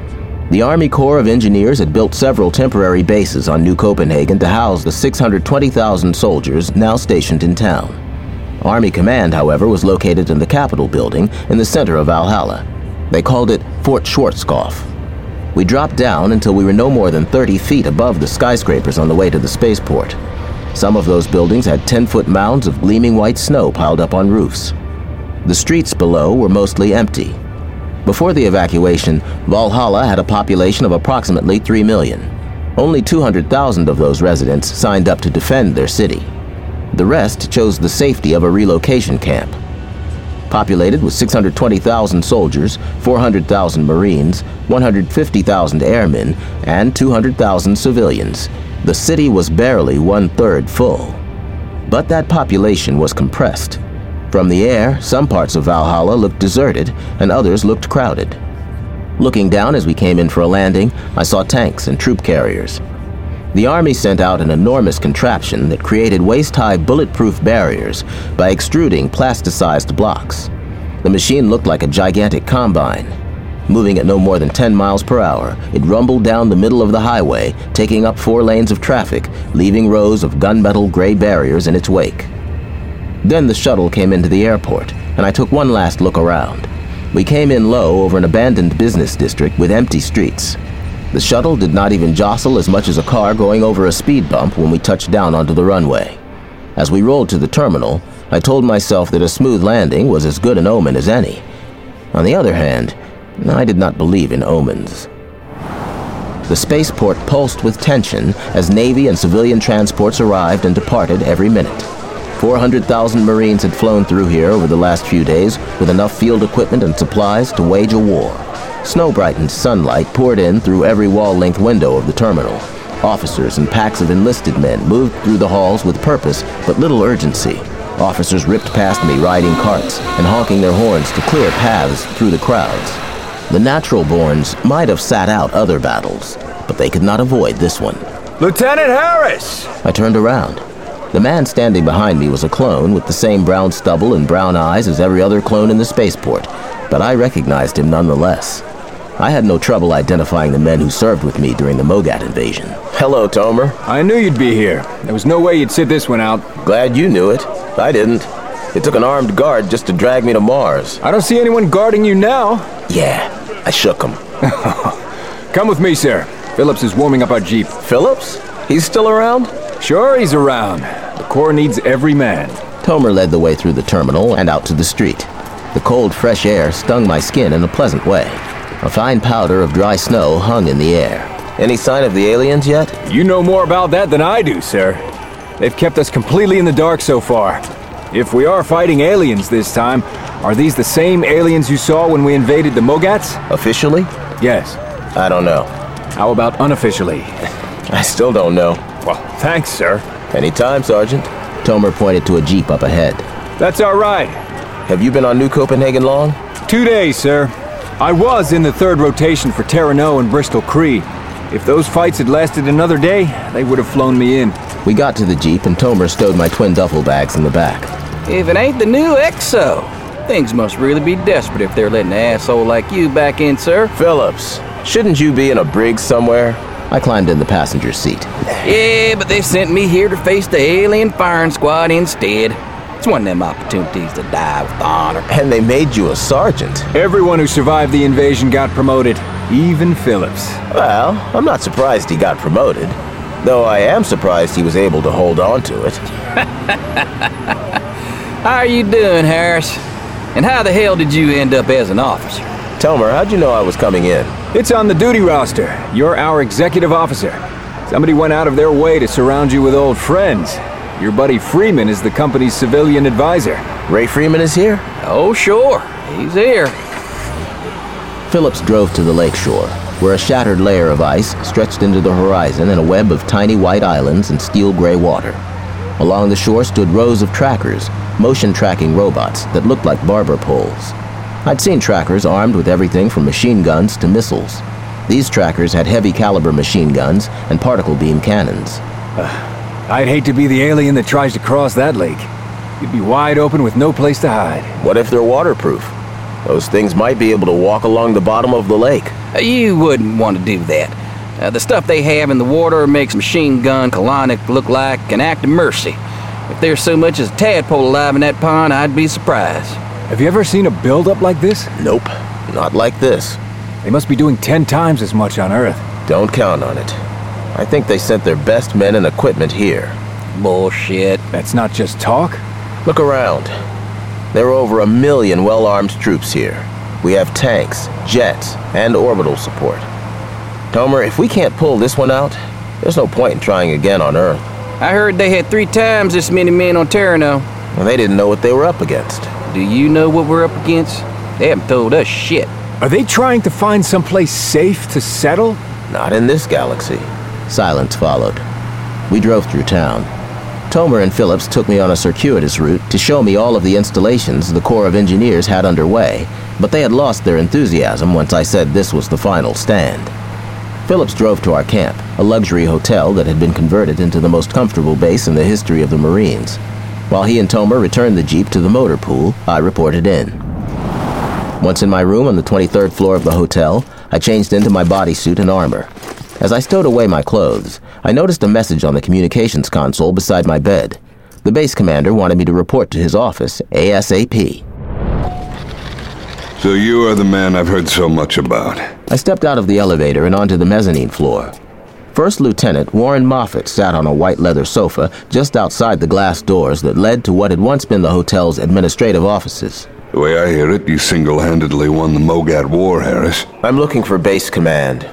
The Army Corps of Engineers had built several temporary bases on New Copenhagen to house the six hundred twenty thousand soldiers now stationed in town. Army Command, however, was located in the Capitol building in the center of Valhalla. They called it Fort Schwarzkopf. We dropped down until we were no more than thirty feet above the skyscrapers on the way to the spaceport. Some of those buildings had ten-foot mounds of gleaming white snow piled up on roofs. The streets below were mostly empty. Before the evacuation, Valhalla had a population of approximately three million. Only two hundred thousand of those residents signed up to defend their city. The rest chose the safety of a relocation camp. Populated with six hundred twenty thousand soldiers, four hundred thousand Marines, one hundred fifty thousand airmen, and two hundred thousand civilians, the city was barely one-third full. But that population was compressed. From the air, some parts of Valhalla looked deserted and others looked crowded. Looking down as we came in for a landing, I saw tanks and troop carriers. The Army sent out an enormous contraption that created waist-high bulletproof barriers by extruding plasticized blocks. The machine looked like a gigantic combine. Moving at no more than ten miles per hour, it rumbled down the middle of the highway, taking up four lanes of traffic, leaving rows of gunmetal gray barriers in its wake. Then the shuttle came into the airport, and I took one last look around. We came in low over an abandoned business district with empty streets. The shuttle did not even jostle as much as a car going over a speed bump when we touched down onto the runway. As we rolled to the terminal, I told myself that a smooth landing was as good an omen as any. On the other hand, I did not believe in omens. The spaceport pulsed with tension as Navy and civilian transports arrived and departed every minute. four hundred thousand Marines had flown through here over the last few days with enough field equipment and supplies to wage a war. Snow-brightened sunlight poured in through every wall-length window of the terminal. Officers and packs of enlisted men moved through the halls with purpose but little urgency. Officers ripped past me riding carts and honking their horns to clear paths through the crowds. The natural-borns might have sat out other battles, but they could not avoid this one. Lieutenant Harris! I turned around. The man standing behind me was a clone with the same brown stubble and brown eyes as every other clone in the spaceport, but I recognized him nonetheless. I had no trouble identifying the men who served with me during the Mogat invasion. Hello, Tomer. I knew you'd be here. There was no way you'd sit this one out. Glad you knew it. I didn't. It took an armed guard just to drag me to Mars. I don't see anyone guarding you now. Yeah, I shook him. Come with me, sir. Phillips is warming up our Jeep. Phillips? He's still around? Sure he's around. The Corps needs every man. Tomer led the way through the terminal and out to the street. The cold, fresh air stung my skin in a pleasant way. A fine powder of dry snow hung in the air. Any sign of the aliens yet? You know more about that than I do, sir. They've kept us completely in the dark so far. If we are fighting aliens this time, are these the same aliens you saw when we invaded the Mogats? Officially? Yes. I don't know. How about unofficially? I still don't know. Well, thanks, sir. Anytime, Sergeant. Tomer pointed to a Jeep up ahead. That's all right. Have you been on New Copenhagen long? Two days, sir. I was in the third rotation for TerranO and Bristol Cree. If those fights had lasted another day, they would have flown me in. We got to the Jeep and Tomer stowed my twin duffel bags in the back. If it ain't the new X O, things must really be desperate if they're letting an asshole like you back in, sir. Phillips, shouldn't you be in a brig somewhere? I climbed in the passenger seat. Yeah, but they sent me here to face the alien firing squad instead. It's one of them opportunities to die with honor. And they made you a sergeant. Everyone who survived the invasion got promoted, even Phillips. Well, I'm not surprised he got promoted, though I am surprised he was able to hold on to it. How are you doing, Harris? And how the hell did you end up as an officer? Tomer, how'd you know I was coming in? It's on the duty roster. You're our executive officer. Somebody went out of their way to surround you with old friends. Your buddy Freeman is the company's civilian advisor. Ray Freeman is here? Oh, sure. He's here. Phillips drove to the lakeshore, where a shattered layer of ice stretched into the horizon in a web of tiny white islands and steel-gray water. Along the shore stood rows of trackers, motion-tracking robots that looked like barber poles. I'd seen trackers armed with everything from machine guns to missiles. These trackers had heavy-caliber machine guns and particle beam cannons. Uh. I'd hate to be the alien that tries to cross that lake. You'd be wide open with no place to hide. What if they're waterproof? Those things might be able to walk along the bottom of the lake. You wouldn't want to do that. Uh, the stuff they have in the water makes machine gun colonic look like an act of mercy. If there's so much as a tadpole alive in that pond, I'd be surprised. Have you ever seen a buildup like this? Nope, not like this. They must be doing ten times as much on Earth. Don't count on it. I think they sent their best men and equipment here. Bullshit. That's not just talk. Look around. There are over a million well-armed troops here. We have tanks, jets, and orbital support. Tomer, if we can't pull this one out, there's no point in trying again on Earth. I heard they had three times this many men on TerranO. Well, they didn't know what they were up against. Do you know what we're up against? They haven't told us shit. Are they trying to find someplace safe to settle? Not in this galaxy. Silence followed. We drove through town. Tomer and Phillips took me on a circuitous route to show me all of the installations the Corps of Engineers had underway, but they had lost their enthusiasm once I said this was the final stand. Phillips drove to our camp, a luxury hotel that had been converted into the most comfortable base in the history of the Marines. While he and Tomer returned the Jeep to the motor pool, I reported in. Once in my room on the twenty-third floor of the hotel, I changed into my bodysuit and armor. As I stowed away my clothes, I noticed a message on the communications console beside my bed. The base commander wanted me to report to his office ASAP. So you are the man I've heard so much about. I stepped out of the elevator and onto the mezzanine floor. First Lieutenant Warren Moffett sat on a white leather sofa just outside the glass doors that led to what had once been the hotel's administrative offices. The way I hear it, you single-handedly won the Mogat War, Harris. I'm looking for base command.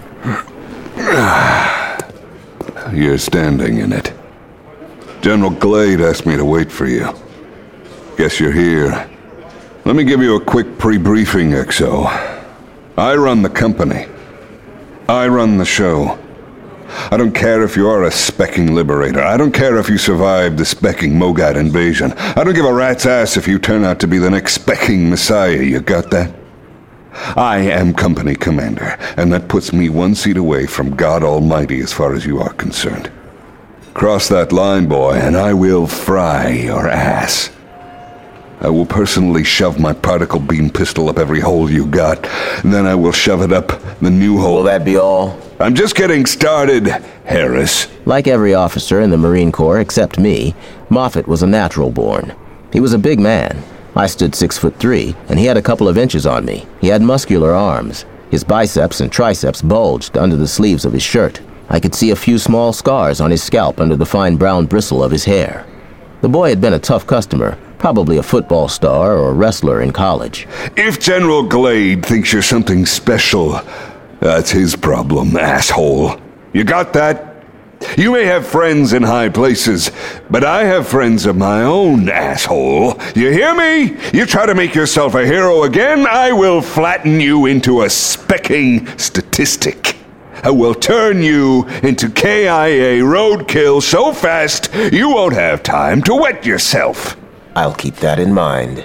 You're standing in it. General Glade asked me to wait for you. Guess you're here. Let me give you a quick pre-briefing, X O. I run the company. I run the show. I don't care if you are a specking liberator. I don't care if you survived the specking Mogat invasion. I don't give a rat's ass if you turn out to be the next specking messiah. You got that? I am company commander, and that puts me one seat away from God Almighty as far as you are concerned. Cross that line, boy, and I will fry your ass. I will personally shove my particle beam pistol up every hole you got, and then I will shove it up the new hole. Will that be all? I'm just getting started, Harris. Like every officer in the Marine Corps except me, Moffett was a natural born. He was a big man. I stood six foot three, and he had a couple of inches on me. He had muscular arms. His biceps and triceps bulged under the sleeves of his shirt. I could see a few small scars on his scalp under the fine brown bristle of his hair. The boy had been a tough customer, probably a football star or a wrestler in college. If General Glade thinks you're something special, that's his problem, asshole. You got that? You may have friends in high places, but I have friends of my own, asshole. You hear me? You try to make yourself a hero again, I will flatten you into a specking statistic. I will turn you into K I A roadkill so fast you won't have time to wet yourself. I'll keep that in mind.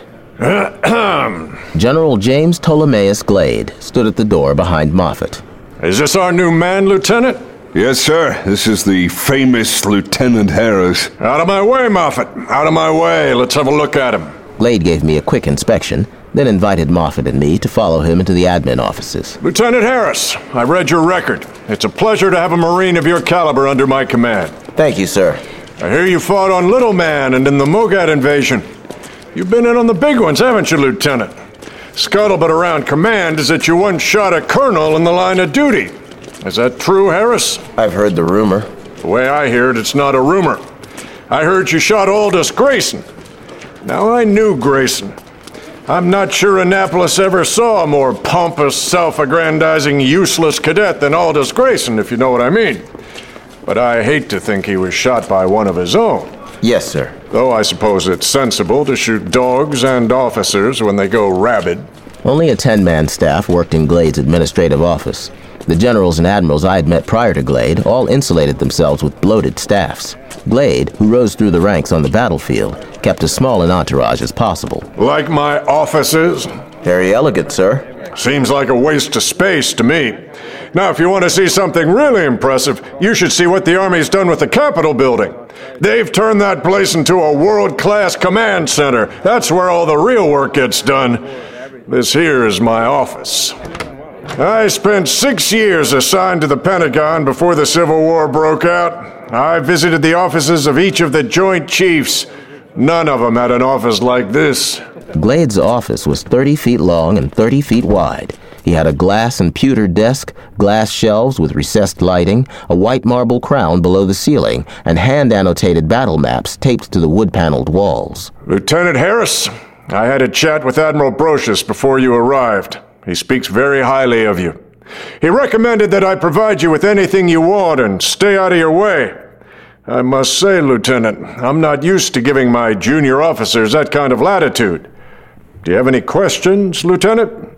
General James Ptolemaeus Glade stood at the door behind Moffett. Is this our new man, Lieutenant? Yes, sir. This is the famous Lieutenant Harris. Out of my way, Moffett. Out of my way. Let's have a look at him. Glade gave me a quick inspection, then invited Moffett and me to follow him into the admin offices. Lieutenant Harris, I read your record. It's a pleasure to have a Marine of your caliber under my command. Thank you, sir. I hear you fought on Little Man and in the Mogat invasion. You've been in on the big ones, haven't you, Lieutenant? Scuttlebutt around command is that you once shot a colonel in the line of duty. Is that true, Harris? I've heard the rumor. The way I hear it, it's not a rumor. I heard you shot Aldous Grayson. Now, I knew Grayson. I'm not sure Annapolis ever saw a more pompous, self-aggrandizing, useless cadet than Aldous Grayson, if you know what I mean. But I hate to think he was shot by one of his own. Yes, sir. Though I suppose it's sensible to shoot dogs and officers when they go rabid. Only a ten-man staff worked in Glade's administrative office. The generals and admirals I had met prior to Glade all insulated themselves with bloated staffs. Glade, who rose through the ranks on the battlefield, kept as small an entourage as possible. Like my offices? Very elegant, sir. Seems like a waste of space to me. Now, if you want to see something really impressive, you should see what the Army's done with the Capitol building. They've turned that place into a world-class command center. That's where all the real work gets done. This here is my office. I spent six years assigned to the Pentagon before the Civil War broke out. I visited the offices of each of the Joint Chiefs. None of them had an office like this. Glade's office was thirty feet long and thirty feet wide. He had a glass and pewter desk, glass shelves with recessed lighting, a white marble crown below the ceiling, and hand-annotated battle maps taped to the wood-paneled walls. Lieutenant Harris, I had a chat with Admiral Brocious before you arrived. He speaks very highly of you. He recommended that I provide you with anything you want and stay out of your way. I must say, Lieutenant, I'm not used to giving my junior officers that kind of latitude. Do you have any questions, Lieutenant?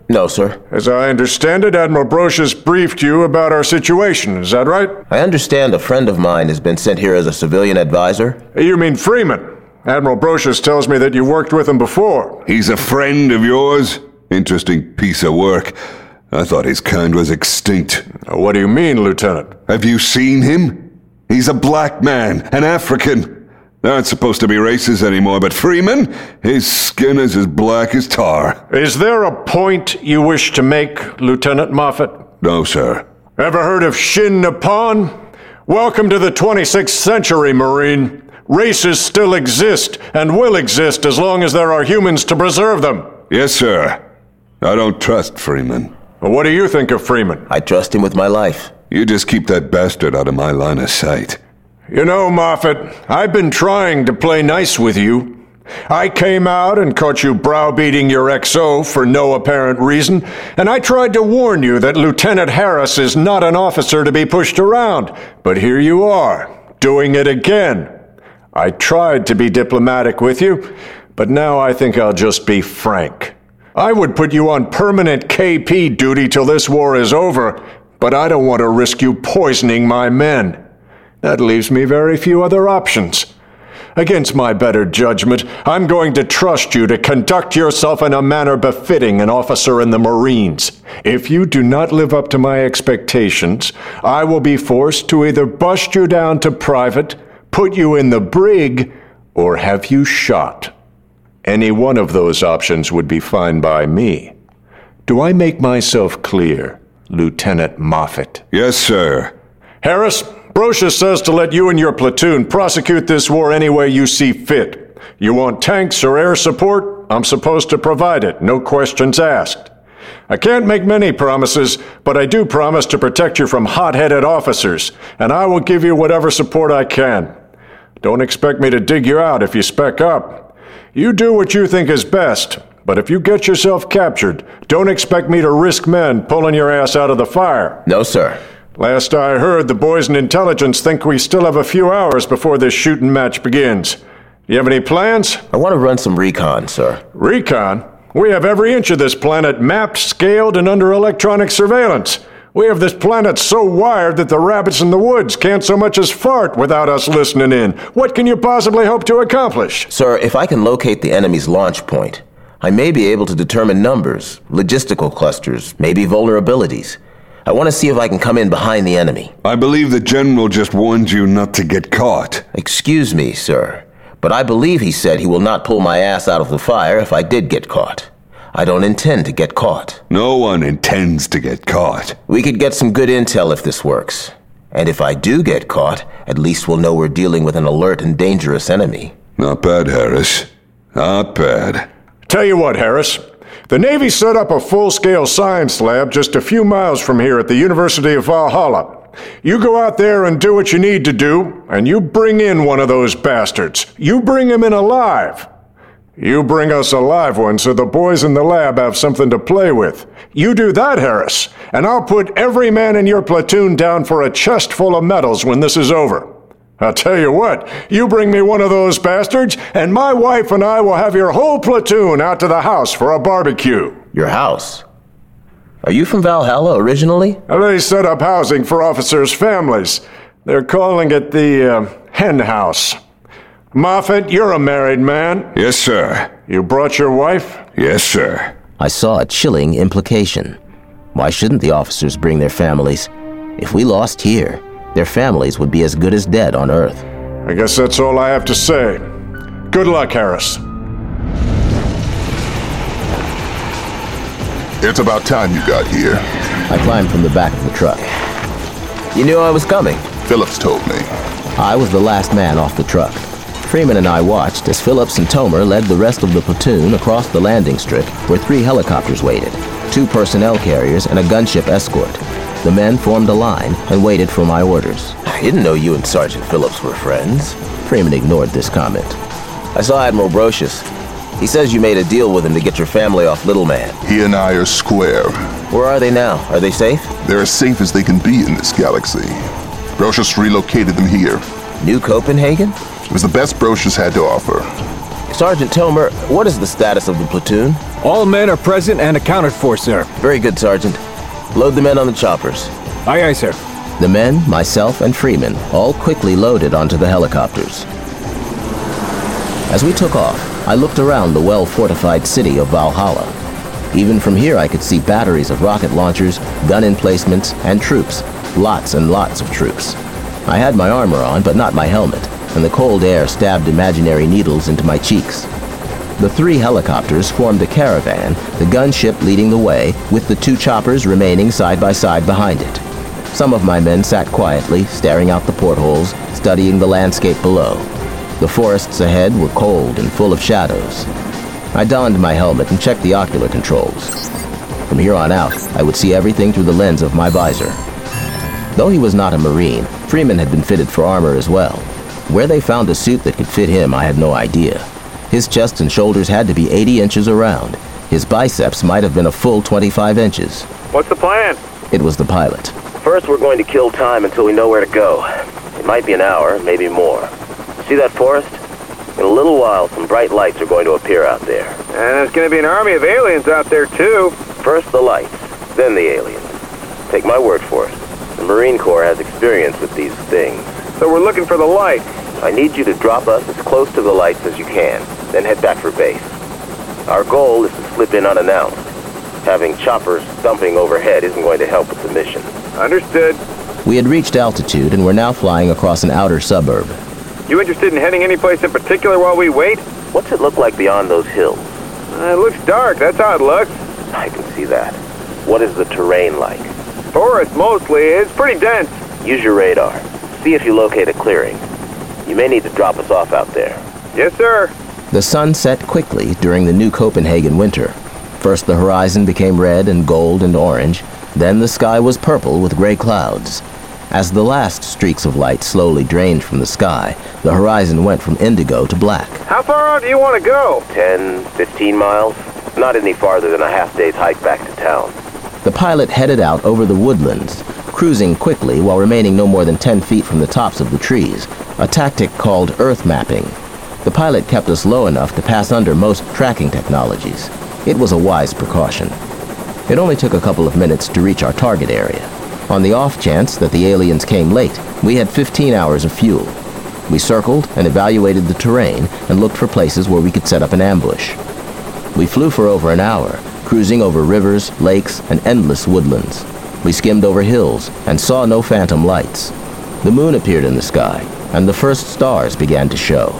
No, sir. As I understand it, Admiral Brocious briefed you about our situation, is that right? I understand a friend of mine has been sent here as a civilian advisor. You mean Freeman? Admiral Brocious tells me that you worked with him before. He's a friend of yours? Interesting piece of work. I thought his kind was extinct. What do you mean, Lieutenant? Have you seen him? He's a black man, an African. They aren't supposed to be racist anymore, but Freeman, his skin is as black as tar. Is there a point you wish to make, Lieutenant Moffat? No, sir. Ever heard of Shin Nippon? Welcome to the twenty-sixth century, Marine. Races still exist, and will exist as long as there are humans to preserve them. Yes, sir. I don't trust Freeman. Well, what do you think of Freeman? I trust him with my life. You just keep that bastard out of my line of sight. You know, Moffat, I've been trying to play nice with you. I came out and caught you browbeating your X O for no apparent reason, and I tried to warn you that Lieutenant Harris is not an officer to be pushed around. But here you are, doing it again. I tried to be diplomatic with you, but now I think I'll just be frank. I would put you on permanent K P duty till this war is over, but I don't want to risk you poisoning my men. That leaves me very few other options. Against my better judgment, I'm going to trust you to conduct yourself in a manner befitting an officer in the Marines. If you do not live up to my expectations, I will be forced to either bust you down to private, put you in the brig, or have you shot. Any one of those options would be fine by me. Do I make myself clear, Lieutenant Moffat? Yes, sir. Harris, Brocious says to let you and your platoon prosecute this war any way you see fit. You want tanks or air support? I'm supposed to provide it, no questions asked. I can't make many promises, but I do promise to protect you from hot-headed officers, and I will give you whatever support I can. Don't expect me to dig you out if you spec up. You do what you think is best, but if you get yourself captured, don't expect me to risk men pulling your ass out of the fire. No, sir. Last I heard, the boys in intelligence think we still have a few hours before this shooting match begins. Do you have any plans? I want to run some recon, sir. Recon? We have every inch of this planet mapped, scaled, and under electronic surveillance. We have this planet so wired that the rabbits in the woods can't so much as fart without us listening in. What can you possibly hope to accomplish? Sir, if I can locate the enemy's launch point, I may be able to determine numbers, logistical clusters, maybe vulnerabilities. I want to see if I can come in behind the enemy. I believe the General just warned you not to get caught. Excuse me, sir, but I believe he said he will not pull my ass out of the fire if I did get caught. I don't intend to get caught. No one intends to get caught. We could get some good intel if this works. And if I do get caught, at least we'll know we're dealing with an alert and dangerous enemy. Not bad, Harris. Not bad. Tell you what, Harris. The Navy set up a full-scale science lab just a few miles from here at the University of Valhalla. You go out there and do what you need to do, and you bring in one of those bastards. You bring him in alive. You bring us a live one so the boys in the lab have something to play with. You do that, Harris, and I'll put every man in your platoon down for a chest full of medals when this is over. I'll tell you what, you bring me one of those bastards, and my wife and I will have your whole platoon out to the house for a barbecue. Your house? Are you from Valhalla originally? They set up housing for officers' families. They're calling it the uh, hen house. Moffat, you're a married man. Yes, sir. You brought your wife? Yes, sir. I saw a chilling implication. Why shouldn't the officers bring their families? If we lost here, their families would be as good as dead on Earth. I guess that's all I have to say. Good luck, Harris. It's about time you got here. I climbed from the back of the truck. You knew I was coming? Phillips told me. I was the last man off the truck. Freeman and I watched as Phillips and Tomer led the rest of the platoon across the landing strip where three helicopters waited, two personnel carriers and a gunship escort. The men formed a line and waited for my orders. I didn't know you and Sergeant Phillips were friends. Freeman ignored this comment. I saw Admiral Brocious. He says you made a deal with him to get your family off Little Man. He and I are square. Where are they now? Are they safe? They're as safe as they can be in this galaxy. Brocious relocated them here. New Copenhagen? It was the best Brocious had to offer. Sergeant Tomer, what is the status of the platoon? All men are present and accounted for, sir. Very good, Sergeant. Load the men on the choppers. Aye, aye, sir. The men, myself, and Freeman all quickly loaded onto the helicopters. As we took off, I looked around the well-fortified city of Valhalla. Even from here I could see batteries of rocket launchers, gun emplacements, and troops. Lots and lots of troops. I had my armor on, but not my helmet, and the cold air stabbed imaginary needles into my cheeks. The three helicopters formed a caravan, the gunship leading the way, with the two choppers remaining side by side behind it. Some of my men sat quietly, staring out the portholes, studying the landscape below. The forests ahead were cold and full of shadows. I donned my helmet and checked the ocular controls. From here on out, I would see everything through the lens of my visor. Though he was not a Marine, Freeman had been fitted for armor as well. Where they found a suit that could fit him, I had no idea. His chest and shoulders had to be eighty inches around. His biceps might have been a full twenty-five inches. What's the plan? It was the pilot. First, we're going to kill time until we know where to go. It might be an hour, maybe more. See that forest? In a little while, some bright lights are going to appear out there. And there's going to be an army of aliens out there, too. First the lights, then the aliens. Take my word for it. The Marine Corps has experience with these things. So we're looking for the lights. I need you to drop us as close to the lights as you can, then head back for base. Our goal is to slip in unannounced. Having choppers thumping overhead isn't going to help with the mission. Understood. We had reached altitude and were now flying across an outer suburb. You interested in heading any place in particular while we wait? What's it look like beyond those hills? Uh, it looks dark, that's how it looks. I can see that. What is the terrain like? Forest, mostly. It's pretty dense. Use your radar. See if you locate a clearing. You may need to drop us off out there. Yes, sir. The sun set quickly during the New Copenhagen winter. First the horizon became red and gold and orange, then the sky was purple with gray clouds. As the last streaks of light slowly drained from the sky, the horizon went from indigo to black. How far out do you want to go? Ten, fifteen miles. Not any farther than a half day's hike back to town. The pilot headed out over the woodlands, cruising quickly while remaining no more than ten feet from the tops of the trees, a tactic called earth mapping. The pilot kept us low enough to pass under most tracking technologies. It was a wise precaution. It only took a couple of minutes to reach our target area. On the off chance that the aliens came late, we had fifteen hours of fuel. We circled and evaluated the terrain and looked for places where we could set up an ambush. We flew for over an hour, cruising over rivers, lakes, and endless woodlands. We skimmed over hills and saw no phantom lights. The moon appeared in the sky, and the first stars began to show.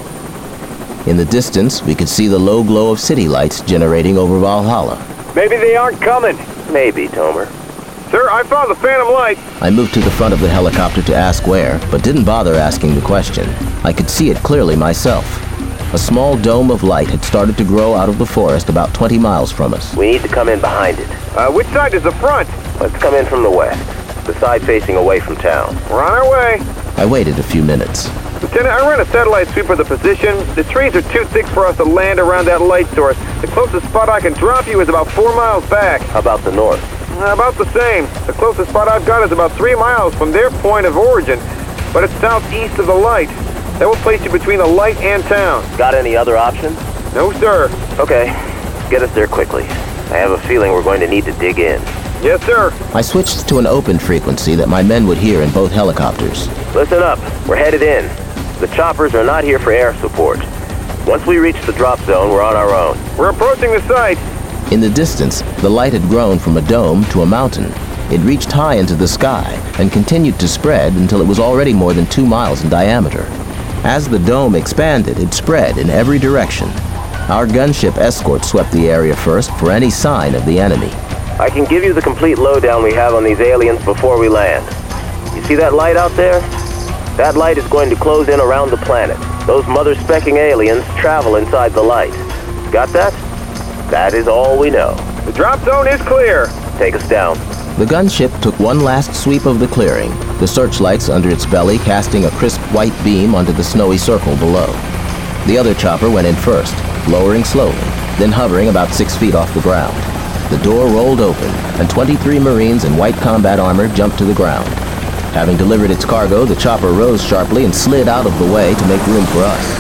In the distance, we could see the low glow of city lights generating over Valhalla. Maybe they aren't coming. Maybe, Tomer. Sir, I found the phantom light. I moved to the front of the helicopter to ask where, but didn't bother asking the question. I could see it clearly myself. A small dome of light had started to grow out of the forest about twenty miles from us. We need to come in behind it. Uh, which side is the front? Let's come in from the west, the side facing away from town. We're on our way. I waited a few minutes. Lieutenant, I ran a satellite sweep of the position. The trees are too thick for us to land around that light source. The closest spot I can drop you is about four miles back. How about the north? Uh, about the same. The closest spot I've got is about three miles from their point of origin, but it's southeast of the light. That will place you between the light and town. Got any other options? No, sir. Okay, get us there quickly. I have a feeling we're going to need to dig in. Yes, sir. I switched to an open frequency that my men would hear in both helicopters. Listen up. We're headed in. The choppers are not here for air support. Once we reach the drop zone, we're on our own. We're approaching the site. In the distance, the light had grown from a dome to a mountain. It reached high into the sky and continued to spread until it was already more than two miles in diameter. As the dome expanded, it spread in every direction. Our gunship escort swept the area first for any sign of the enemy. I can give you the complete lowdown we have on these aliens before we land. You see that light out there? That light is going to close in around the planet. Those mother-specking aliens travel inside the light. Got that? That is all we know. The drop zone is clear. Take us down. The gunship took one last sweep of the clearing, the searchlights under its belly casting a crisp white beam onto the snowy circle below. The other chopper went in first, lowering slowly, then hovering about six feet off the ground. The door rolled open, and twenty-three Marines in white combat armor jumped to the ground. Having delivered its cargo, the chopper rose sharply and slid out of the way to make room for us.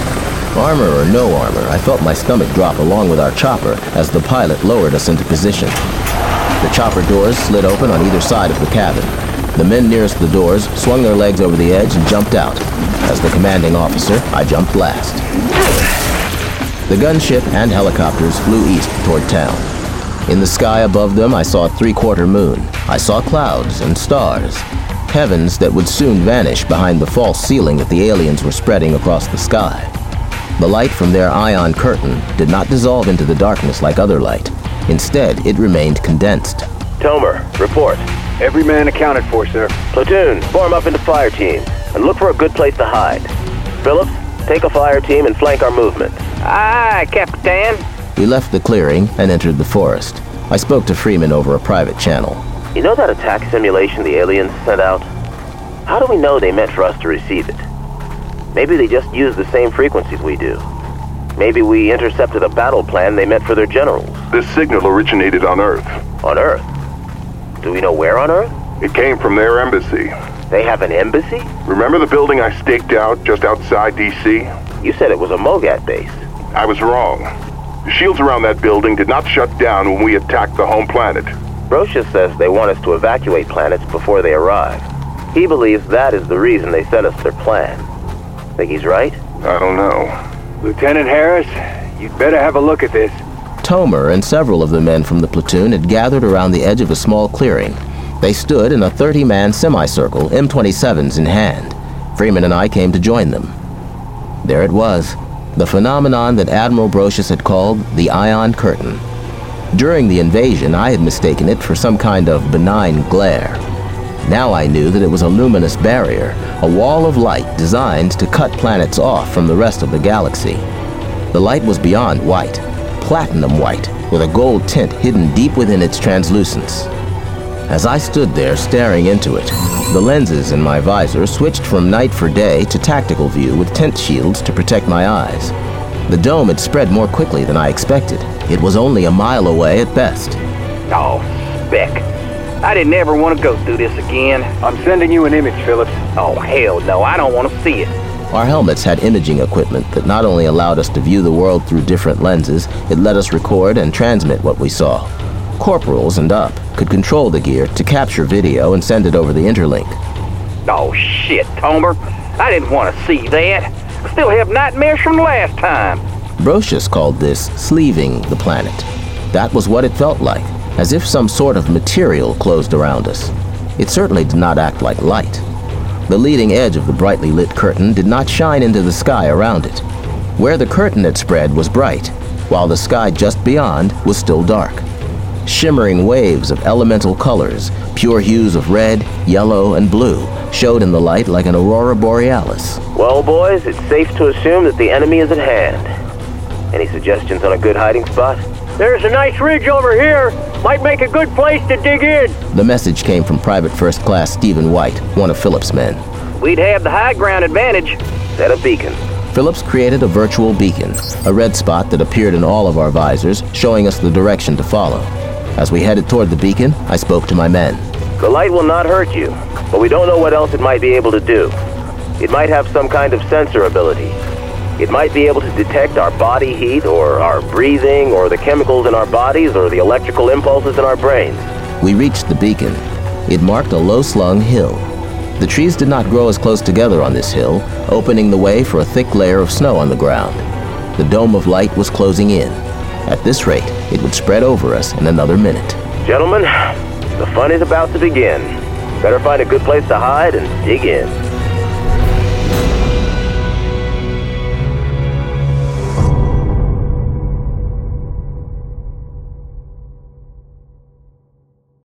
Armor or no armor, I felt my stomach drop along with our chopper as the pilot lowered us into position. The chopper doors slid open on either side of the cabin. The men nearest the doors swung their legs over the edge and jumped out. As the commanding officer, I jumped last. The gunship and helicopters flew east toward town. In the sky above them, I saw a three-quarter moon. I saw clouds and stars, heavens that would soon vanish behind the false ceiling that the aliens were spreading across the sky. The light from their ion curtain did not dissolve into the darkness like other light. Instead, it remained condensed. Tomer, report. Every man accounted for, sir. Platoon, form up into fire teams and look for a good place to hide. Phillips, take a fire team and flank our movement. Aye, Capitan. We left the clearing and entered the forest. I spoke to Freeman over a private channel. You know that attack simulation the aliens sent out? How do we know they meant for us to receive it? Maybe they just use the same frequencies we do. Maybe we intercepted a battle plan they meant for their generals. This signal originated on Earth. On Earth? Do we know where on Earth? It came from their embassy. They have an embassy? Remember the building I staked out just outside D C? You said it was a MOGAT base. I was wrong. The shields around that building did not shut down when we attacked the home planet. Brocious says they want us to evacuate planets before they arrive. He believes that is the reason they sent us their plan. Think he's right? I don't know. Lieutenant Harris, you'd better have a look at this. Tomer and several of the men from the platoon had gathered around the edge of a small clearing. They stood in a thirty-man semicircle, M twenty-sevens in hand. Freeman and I came to join them. There it was, the phenomenon that Admiral Brocious had called the Ion Curtain. During the invasion, I had mistaken it for some kind of benign glare. Now I knew that it was a luminous barrier, a wall of light designed to cut planets off from the rest of the galaxy. The light was beyond white, platinum white, with a gold tint hidden deep within its translucence. As I stood there staring into it, the lenses in my visor switched from night for day to tactical view with tint shields to protect my eyes. The dome had spread more quickly than I expected. It was only a mile away at best. Oh, Beck. I didn't ever want to go through this again. I'm sending you an image, Phillips. Oh, hell no, I don't want to see it. Our helmets had imaging equipment that not only allowed us to view the world through different lenses, it let us record and transmit what we saw. Corporals and up could control the gear to capture video and send it over the interlink. Oh, shit, Tomer. I didn't want to see that. I still have nightmares from last time. Brocious called this sleeving the planet. That was what it felt like, as if some sort of material closed around us. It certainly did not act like light. The leading edge of the brightly lit curtain did not shine into the sky around it. Where the curtain had spread was bright, while the sky just beyond was still dark. Shimmering waves of elemental colors, pure hues of red, yellow, and blue, showed in the light like an aurora borealis. Well, boys, it's safe to assume that the enemy is at hand. Any suggestions on a good hiding spot? There's a nice ridge over here. Might make a good place to dig in. The message came from Private First Class Stephen White, one of Phillips' men. We'd have the high ground advantage. Set a beacon. Phillips created a virtual beacon, a red spot that appeared in all of our visors, showing us the direction to follow. As we headed toward the beacon, I spoke to my men. The light will not hurt you, but we don't know what else it might be able to do. It might have some kind of sensor ability. It might be able to detect our body heat, or our breathing, or the chemicals in our bodies, or the electrical impulses in our brains. We reached the beacon. It marked a low-slung hill. The trees did not grow as close together on this hill, opening the way for a thick layer of snow on the ground. The dome of light was closing in. At this rate, it would spread over us in another minute. Gentlemen, the fun is about to begin. Better find a good place to hide and dig in.